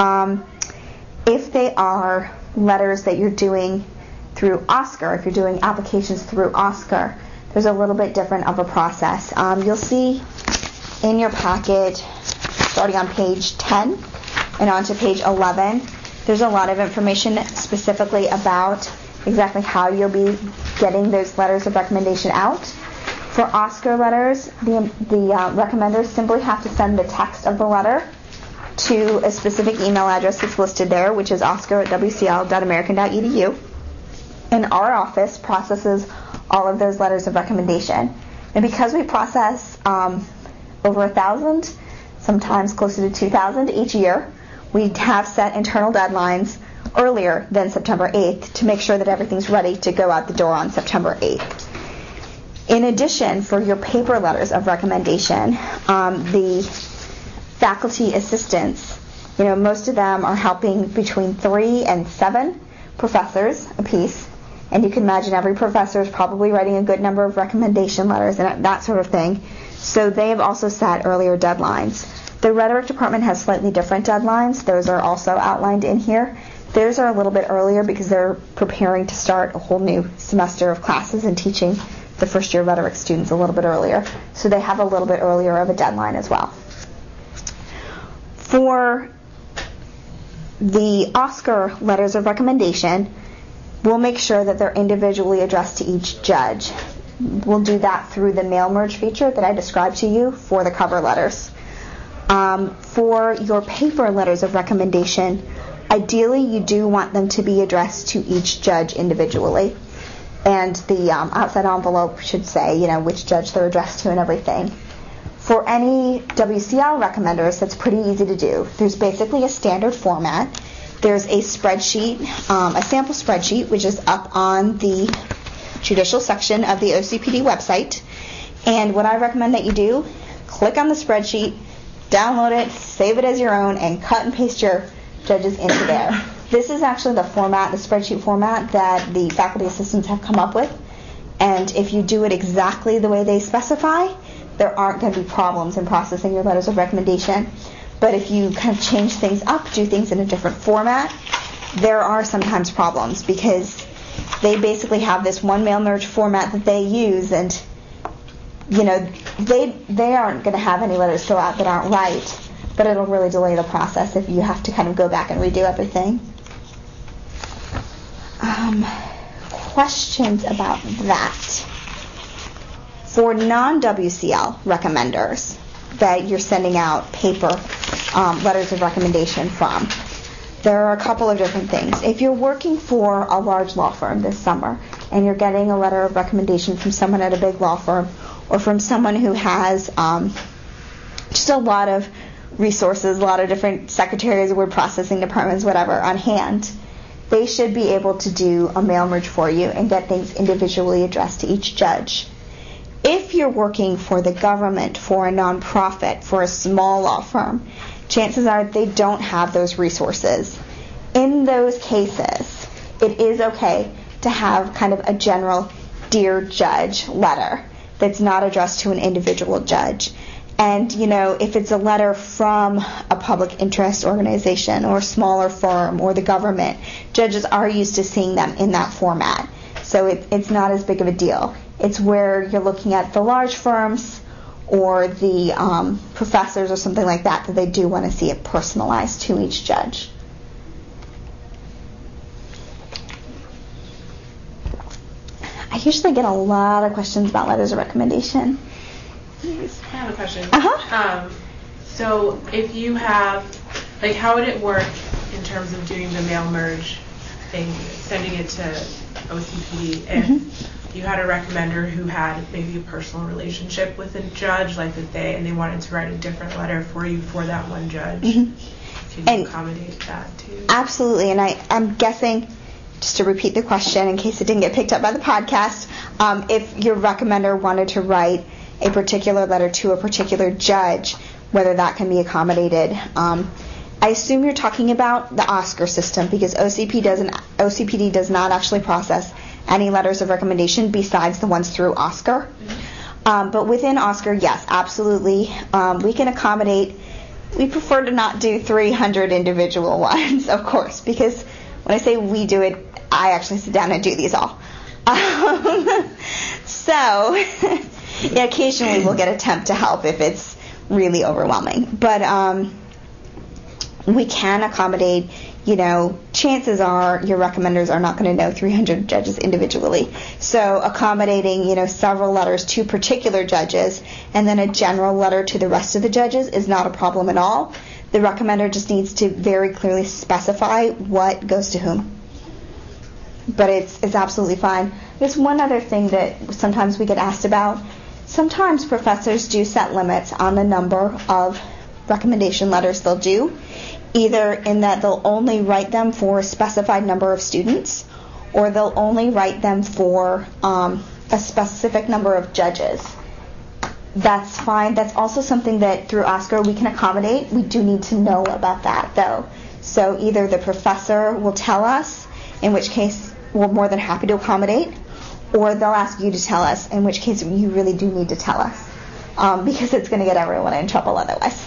If they are letters that you're doing through OSCAR, if you're doing applications through OSCAR, there's a little bit different of a process. You'll see in your packet, starting on page 10 and on to page 11, there's a lot of information specifically about exactly how you'll be getting those letters of recommendation out. For OSCAR letters, the recommenders simply have to send the text of the letter to a specific email address that's listed there, which is oscar@wcl.american.edu. And our office processes all of those letters of recommendation. And because we process over 1,000, sometimes closer to 2,000 each year, we have set internal deadlines earlier than September 8th to make sure that everything's ready to go out the door on September 8th. In addition, for your paper letters of recommendation, the faculty assistants, most of them are helping between 3 and 7 professors apiece. And you can imagine every professor is probably writing a good number of recommendation letters and that sort of thing. So they have also set earlier deadlines. The rhetoric department has slightly different deadlines. Those are also outlined in here. Theirs are a little bit earlier because they're preparing to start a whole new semester of classes and teaching the first year rhetoric students a little bit earlier. So they have a little bit earlier of a deadline as well. For the OSCAR letters of recommendation, we'll make sure that they're individually addressed to each judge. We'll do that through the mail merge feature that I described to you for the cover letters. For your paper letters of recommendation, ideally you do want them to be addressed to each judge individually. And the outside envelope should say, which judge they're addressed to and everything. For any WCL recommenders, that's pretty easy to do. There's basically a standard format. There's a spreadsheet, a sample spreadsheet, which is up on the judicial section of the OCPD website. And what I recommend that you do, click on the spreadsheet, download it, save it as your own, and cut and paste your judges into there. This is actually the spreadsheet format that the faculty assistants have come up with. And if you do it exactly the way they specify, there aren't going to be problems in processing your letters of recommendation. But if you kind of change things up, do things in a different format, there are sometimes problems because they basically have this one mail merge format that they use, and they aren't going to have any letters go out that aren't right, but it'll really delay the process if you have to kind of go back and redo everything. Questions about that? For non-WCL recommenders that you're sending out paper letters of recommendation from. There are a couple of different things. If you're working for a large law firm this summer and you're getting a letter of recommendation from someone at a big law firm or from someone who has just a lot of resources, a lot of different secretaries, word processing departments, whatever, on hand, they should be able to do a mail merge for you and get things individually addressed to each judge. If you're working for the government, for a nonprofit, for a small law firm, chances are they don't have those resources. In those cases, it is okay to have kind of a general Dear Judge letter that's not addressed to an individual judge. And, if it's a letter from a public interest organization or a smaller firm or the government, judges are used to seeing them in that format. So it's not as big of a deal. It's where you're looking at the large firms or the professors or something like that they do want to see it personalized to each judge. I usually get a lot of questions about letters of recommendation. I have a question. Uh-huh. So if you have, how would it work in terms of doing the mail merge thing, sending it to OCPD, if you had a recommender who had maybe a personal relationship with a judge, and they wanted to write a different letter for you for that one judge? Could you accommodate that too? Absolutely, and I'm guessing, just to repeat the question in case it didn't get picked up by the podcast, if your recommender wanted to write a particular letter to a particular judge, whether that can be accommodated. I assume you're talking about the OSCAR system because OCPD does not actually process any letters of recommendation besides the ones through OSCAR. But within OSCAR, yes, absolutely. We can accommodate. We prefer to not do 300 individual ones, of course, because when I say we do it, I actually sit down and do these all. So occasionally we'll get a temp to help if it's really overwhelming. But we can accommodate, chances are your recommenders are not going to know 300 judges individually. So accommodating, several letters to particular judges and then a general letter to the rest of the judges is not a problem at all. The recommender just needs to very clearly specify what goes to whom. But it's absolutely fine. There's one other thing that sometimes we get asked about. Sometimes professors do set limits on the number of recommendation letters they'll do, either in that they'll only write them for a specified number of students, or they'll only write them for a specific number of judges. That's fine. That's also something that through OSCAR we can accommodate. We do need to know about that, though. So either the professor will tell us, in which case we're more than happy to accommodate, or they'll ask you to tell us, in which case you really do need to tell us, because it's going to get everyone in trouble otherwise.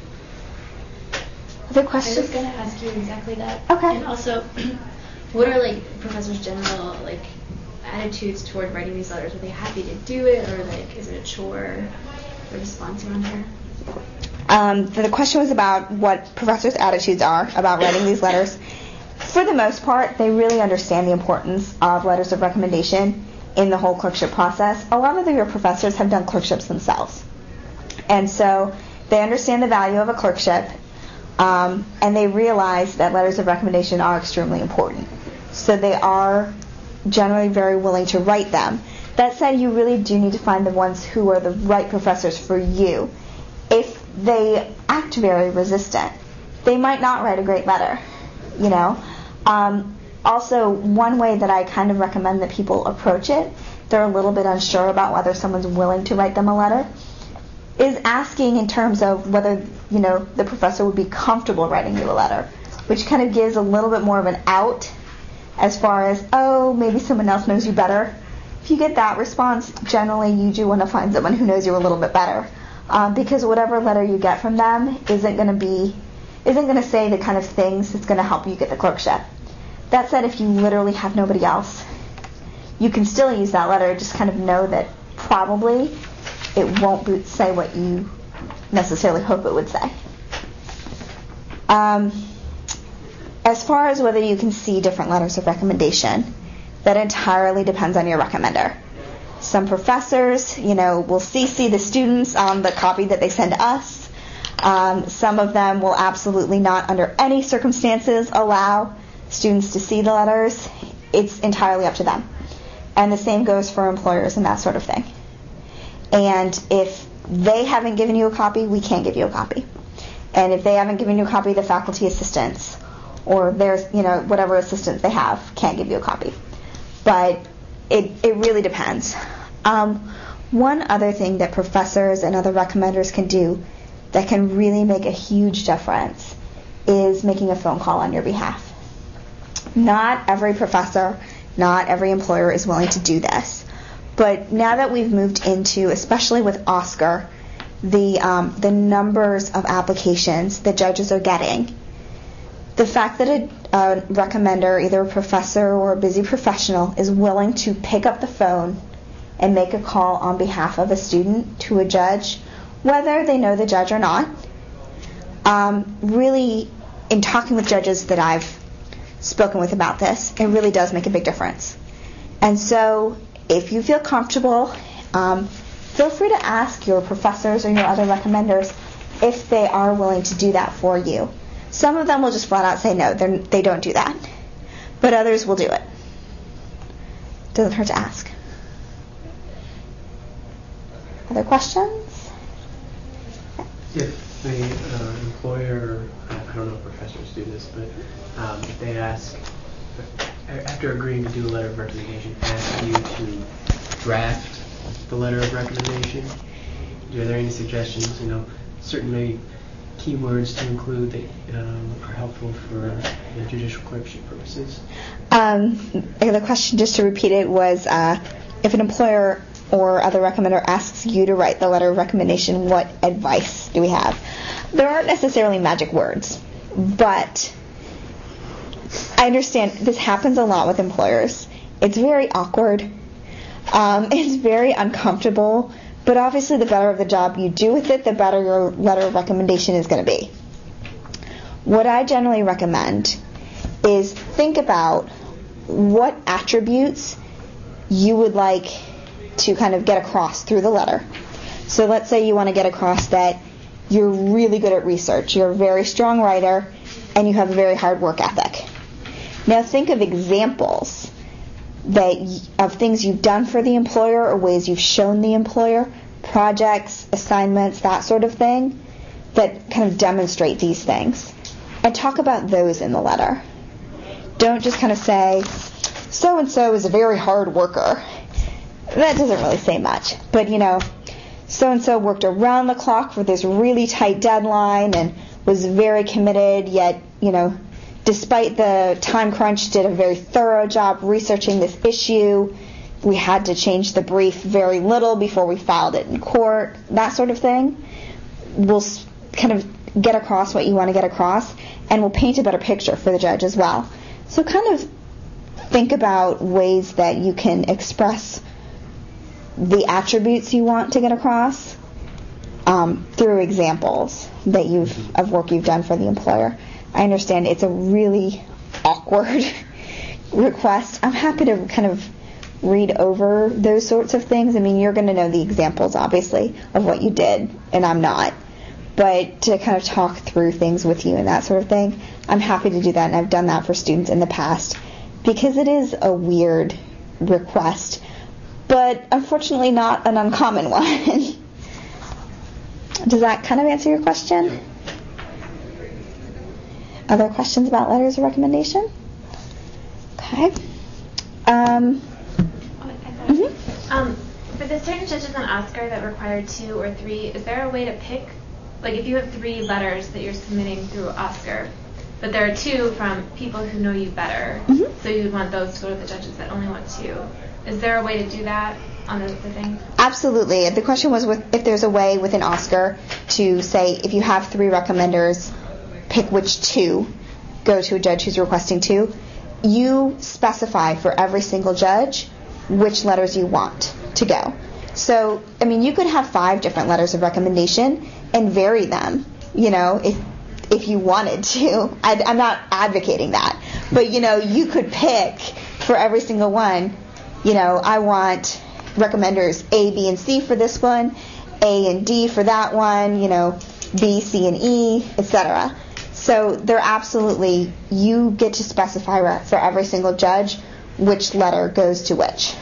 Other questions? I was going to ask you exactly that. Okay. And also, what are professors' general attitudes toward writing these letters? Are they happy to do it, or is it a chore? What response you want here? The question was about what professors' attitudes are about writing these letters. For the most part, they really understand the importance of letters of recommendation in the whole clerkship process. A lot of your professors have done clerkships themselves. And so they understand the value of a clerkship, and they realize that letters of recommendation are extremely important. So they are generally very willing to write them. That said, you really do need to find the ones who are the right professors for you. If they act very resistant, they might not write a great letter, Also, one way that I kind of recommend that people approach it, they're a little bit unsure about whether someone's willing to write them a letter, is asking in terms of whether, the professor would be comfortable writing you a letter, which kind of gives a little bit more of an out as far as, maybe someone else knows you better. If you get that response, generally you do want to find someone who knows you a little bit better, because whatever letter you get from them isn't going to say the kind of things that's going to help you get the clerkship. That said, if you literally have nobody else, you can still use that letter. Just kind of know that probably it won't say what you necessarily hope it would say. As far as whether you can see different letters of recommendation, that entirely depends on your recommender. Some professors, will CC the students on the copy that they send us. Some of them will absolutely not, under any circumstances, allow students to see the letters. It's entirely up to them. And the same goes for employers and that sort of thing. And if they haven't given you a copy, we can't give you a copy. And if they haven't given you a copy, the faculty assistants or their, whatever assistants they have can't give you a copy. But it really depends. One other thing that professors and other recommenders can do that can really make a huge difference is making a phone call on your behalf. Not every professor, not every employer is willing to do this. But now that we've moved into, especially with OSCAR, the numbers of applications that judges are getting, the fact that a recommender, either a professor or a busy professional, is willing to pick up the phone and make a call on behalf of a student to a judge, whether they know the judge or not, really, in talking with judges that I've spoken with about this, it really does make a big difference. And so if you feel comfortable, feel free to ask your professors or your other recommenders if they are willing to do that for you. Some of them will just flat out say no, they don't do that. But others will do it. Doesn't hurt to ask. Other questions? If the employer, I don't know if professors do this, but if they ask, after agreeing to do a letter of recommendation, ask you to draft the letter of recommendation, are there any suggestions, certain maybe keywords to include that are helpful for judicial clerkship purposes? The question, just to repeat it, was if an employer or other recommender asks you to write the letter of recommendation, what advice do we have? There aren't necessarily magic words, but I understand this happens a lot with employers. It's very awkward. It's very uncomfortable, but obviously the better of the job you do with it, the better your letter of recommendation is going to be. What I generally recommend is think about what attributes you would like to kind of get across through the letter. So let's say you want to get across that you're really good at research, you're a very strong writer, and you have a very hard work ethic. Now think of examples of things you've done for the employer or ways you've shown the employer, projects, assignments, that sort of thing, that kind of demonstrate these things. And talk about those in the letter. Don't just kind of say, so-and-so is a very hard worker. That doesn't really say much. But, so-and-so worked around the clock for this really tight deadline and was very committed, yet, despite the time crunch, did a very thorough job researching this issue. We had to change the brief very little before we filed it in court, that sort of thing. We'll kind of get across what you want to get across, and we'll paint a better picture for the judge as well. So kind of think about ways that you can express the attributes you want to get across through examples that of work you've done for the employer. I understand it's a really awkward request. I'm happy to kind of read over those sorts of things. I mean, you're going to know the examples, obviously, of what you did, and I'm not. But to kind of talk through things with you and that sort of thing, I'm happy to do that, and I've done that for students in the past because it is a weird request, but unfortunately not an uncommon one. Does that kind of answer your question? Other questions about letters of recommendation? Okay. For the certain judges on OSCAR that require 2 or 3, is there a way to pick? Like if you have 3 letters that you're submitting through OSCAR, but there are 2 from people who know you better, so you'd want those to go to the judges that only want 2. Is there a way to do that on the thing? Absolutely. The question was if there's a way within OSCAR to say if you have 3 recommenders, pick which 2 go to a judge who's requesting 2. You specify for every single judge which letters you want to go. So, I mean, you could have 5 different letters of recommendation and vary them, if you wanted to. I'm not advocating that. But, you could pick for every single one, I want recommenders A, B, and C for this one, A and D for that one, B, C, and E, etc. So they're absolutely, you get to specify for every single judge which letter goes to which.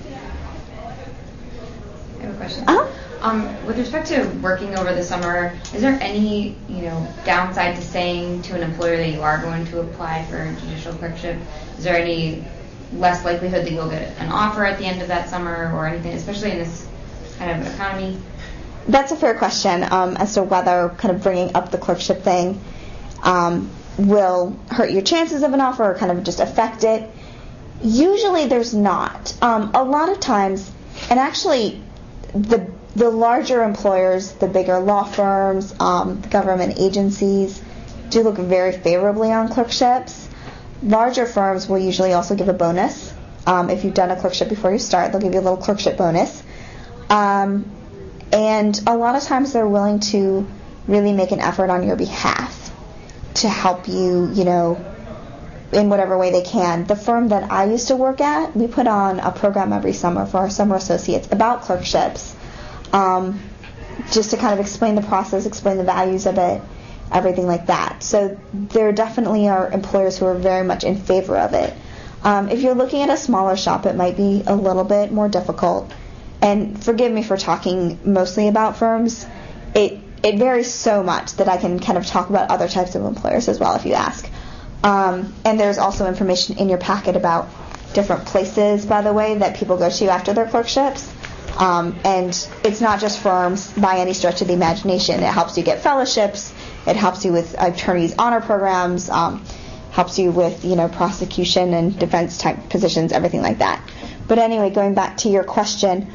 I have a question. Uh-huh. With respect to working over the summer, is there any, downside to saying to an employer that you are going to apply for a judicial clerkship? Is there any less likelihood that you'll get an offer at the end of that summer or anything, especially in this kind of economy? That's a fair question as to whether kind of bringing up the clerkship thing will hurt your chances of an offer or kind of just affect it. Usually there's not. A lot of times, and actually the larger employers, the bigger law firms, government agencies do look very favorably on clerkships. Larger firms will usually also give a bonus. If you've done a clerkship before you start, they'll give you a little clerkship bonus. And a lot of times they're willing to really make an effort on your behalf to help you, in whatever way they can. The firm that I used to work at, we put on a program every summer for our summer associates about clerkships, just to kind of explain the process, explain the values of it, everything like that. So there definitely are employers who are very much in favor of it. If you're looking at a smaller shop, it might be a little bit more difficult. And forgive me for talking mostly about firms. It varies so much that I can kind of talk about other types of employers as well if you ask. And there's also information in your packet about different places, by the way, that people go to after their clerkships. And it's not just firms by any stretch of the imagination. It helps you get fellowships. It helps you with attorneys' honor programs. Helps you with, prosecution and defense type positions, everything like that. But anyway, going back to your question,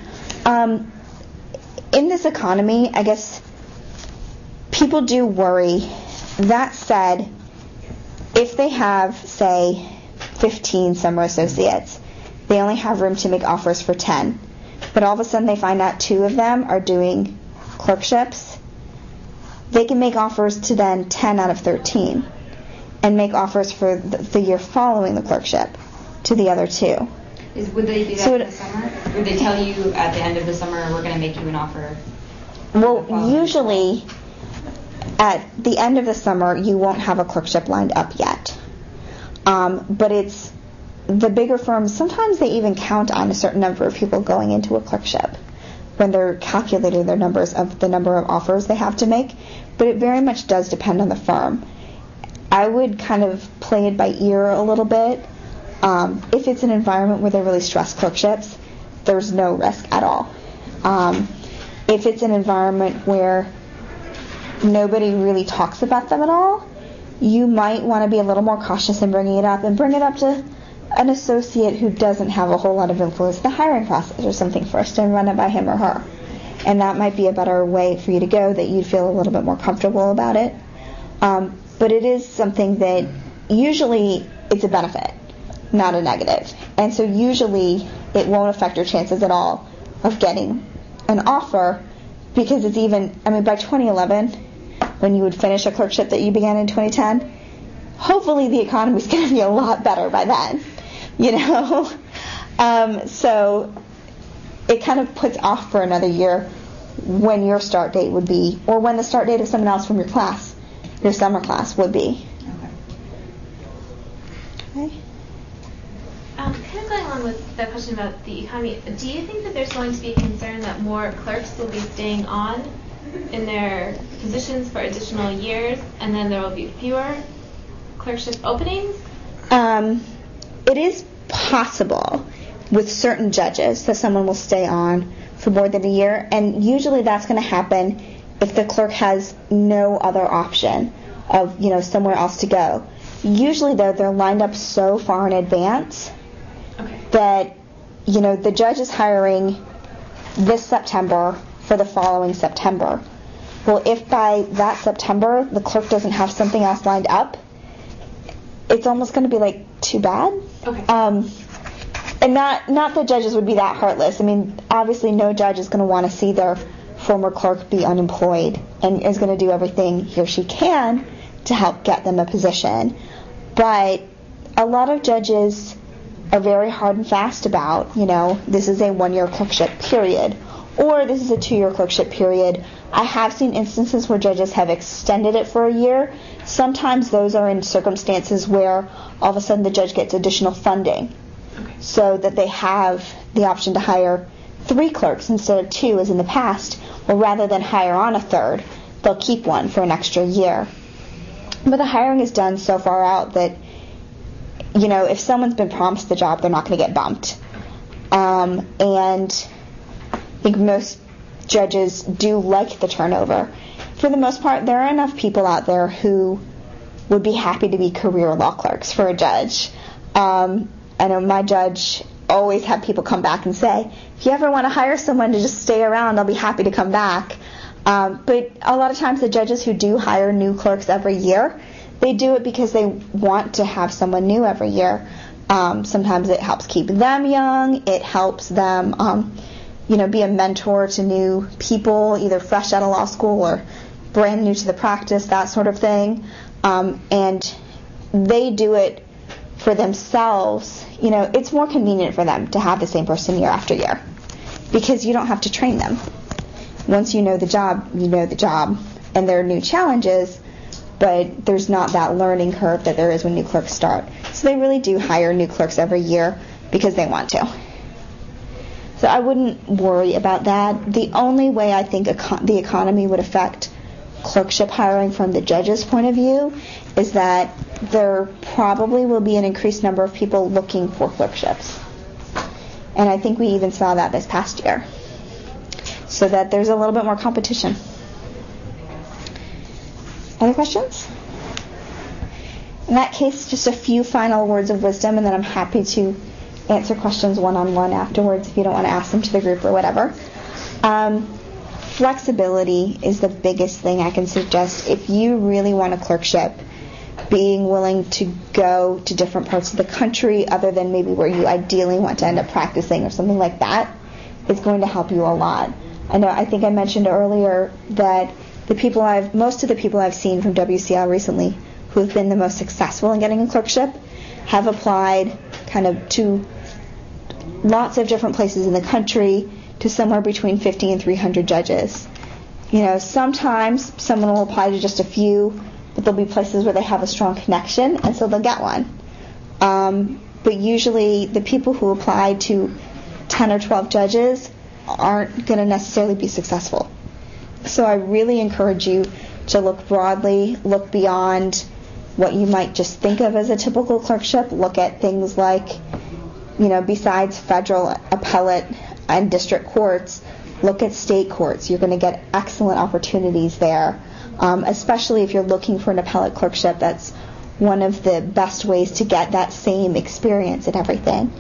in this economy, I guess people do worry. That said, if they have, say, 15 summer associates, they only have room to make offers for 10. But all of a sudden they find out 2 of them are doing clerkships. They can make offers to then 10 out of 13 and make offers for the year following the clerkship to the other 2. Would they do that in the summer? Would they tell you at the end of the summer, we're going to make you an offer? Well, usually at the end of the summer, you won't have a clerkship lined up yet. But it's the bigger firms, sometimes they even count on a certain number of people going into a clerkship when they're calculating their numbers of the number of offers they have to make. But it very much does depend on the firm. I would kind of play it by ear a little bit. If it's an environment where they really stress clerkships, there's no risk at all. If it's an environment where nobody really talks about them at all, you might want to be a little more cautious in bringing it up, and bring it up to an associate who doesn't have a whole lot of influence in the hiring process or something first, and run it by him or her. And that might be a better way for you to go, that you'd feel a little bit more comfortable about it. But it is something that usually it's a benefit, not a negative. And so usually it won't affect your chances at all of getting an offer, because it's even, by 2011, when you would finish a clerkship that you began in 2010, hopefully the economy's going to be a lot better by then, So it kind of puts off for another year when your start date would be, or when the start date of someone else from your class, your summer class, would be. Okay. Kind of going along with the question about the economy, do you think that there's going to be a concern that more clerks will be staying on in their positions for additional years, and then there will be fewer clerkship openings? It is possible with certain judges that someone will stay on for more than a year, and usually that's going to happen if the clerk has no other option of, somewhere else to go. Usually, though, they're lined up so far in advance that, the judge is hiring this September for the following September. Well, if by that September the clerk doesn't have something else lined up, it's almost going to be too bad. Okay. And not that judges would be that heartless. Obviously no judge is going to want to see their former clerk be unemployed, and is going to do everything he or she can to help get them a position. But a lot of judges are very hard and fast about, this is a 1-year clerkship period, or this is a 2-year clerkship period. I have seen instances where judges have extended it for a year. Sometimes those are in circumstances where all of a sudden the judge gets additional funding, so that they have the option to hire 3 clerks instead of 2 as in the past, or rather than hire on a 3rd, they'll keep one for an extra year. But the hiring is done so far out that, if someone's been promised the job, they're not going to get bumped. And I think most judges do like the turnover. For the most part, there are enough people out there who would be happy to be career law clerks for a judge. I know my judge always had people come back and say, if you ever want to hire someone to just stay around, I'll be happy to come back. But a lot of times the judges who do hire new clerks every year, they do it because they want to have someone new every year. Sometimes it helps keep them young. It helps them, be a mentor to new people, either fresh out of law school or brand new to the practice, that sort of thing. And they do it for themselves. It's more convenient for them to have the same person year after year because you don't have to train them. Once you know the job, and there are new challenges, but there's not that learning curve that there is when new clerks start. So they really do hire new clerks every year because they want to. So I wouldn't worry about that. The only way I think the economy would affect clerkship hiring from the judge's point of view is that there probably will be an increased number of people looking for clerkships. And I think we even saw that this past year. So that there's a little bit more competition. Other questions? In that case, just a few final words of wisdom, and then I'm happy to answer questions one-on-one afterwards if you don't want to ask them to the group or whatever. Flexibility is the biggest thing I can suggest. If you really want a clerkship, being willing to go to different parts of the country other than maybe where you ideally want to end up practicing or something like that is going to help you a lot. I think I mentioned earlier that most of the people I've seen from WCL recently who have been the most successful in getting a clerkship have applied kind of to lots of different places in the country to somewhere between 50 and 300 judges. Sometimes someone will apply to just a few, but there'll be places where they have a strong connection, and so they'll get one. But usually the people who apply to 10 or 12 judges aren't going to necessarily be successful. So I really encourage you to look broadly, look beyond what you might just think of as a typical clerkship. Look at things like, besides federal appellate and district courts, look at state courts. You're going to get excellent opportunities there, especially if you're looking for an appellate clerkship. That's one of the best ways to get that same experience and everything.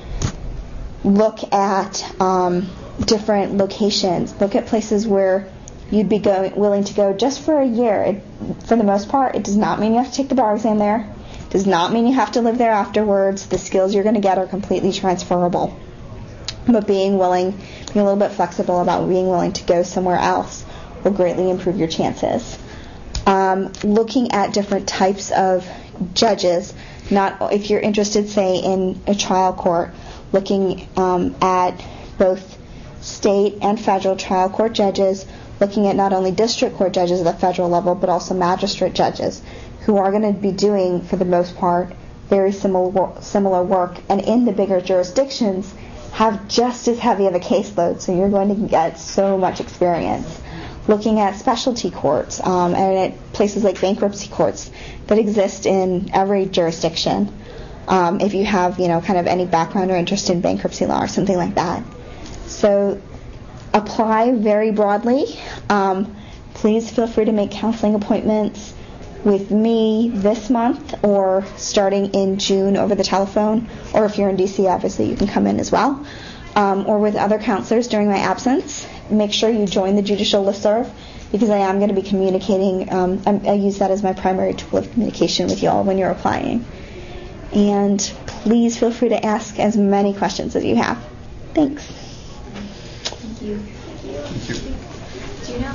Look at different locations. Look at places where you'd be willing to go just for a year. For the most part, it does not mean you have to take the bar exam there. It does not mean you have to live there afterwards. The skills you're going to get are completely transferable. But being a little bit flexible about being willing to go somewhere else will greatly improve your chances. Looking at different types of judges, not if you're interested, say, in a trial court, looking at both state and federal trial court judges, looking at not only district court judges at the federal level, but also magistrate judges, who are going to be doing, for the most part, very similar work, and in the bigger jurisdictions have just as heavy of a caseload, so you're going to get so much experience. Looking at specialty courts and at places like bankruptcy courts that exist in every jurisdiction. If you have, kind of any background or interest in bankruptcy law or something like that. So apply very broadly. Please feel free to make counseling appointments with me this month or starting in June over the telephone, or if you're in DC, obviously you can come in as well, or with other counselors during my absence. Make sure you join the judicial listserv because I am going to be communicating. I use that as my primary tool of communication with you all when you're applying. And please feel free to ask as many questions as you have. Thanks. Thank you. Thank you.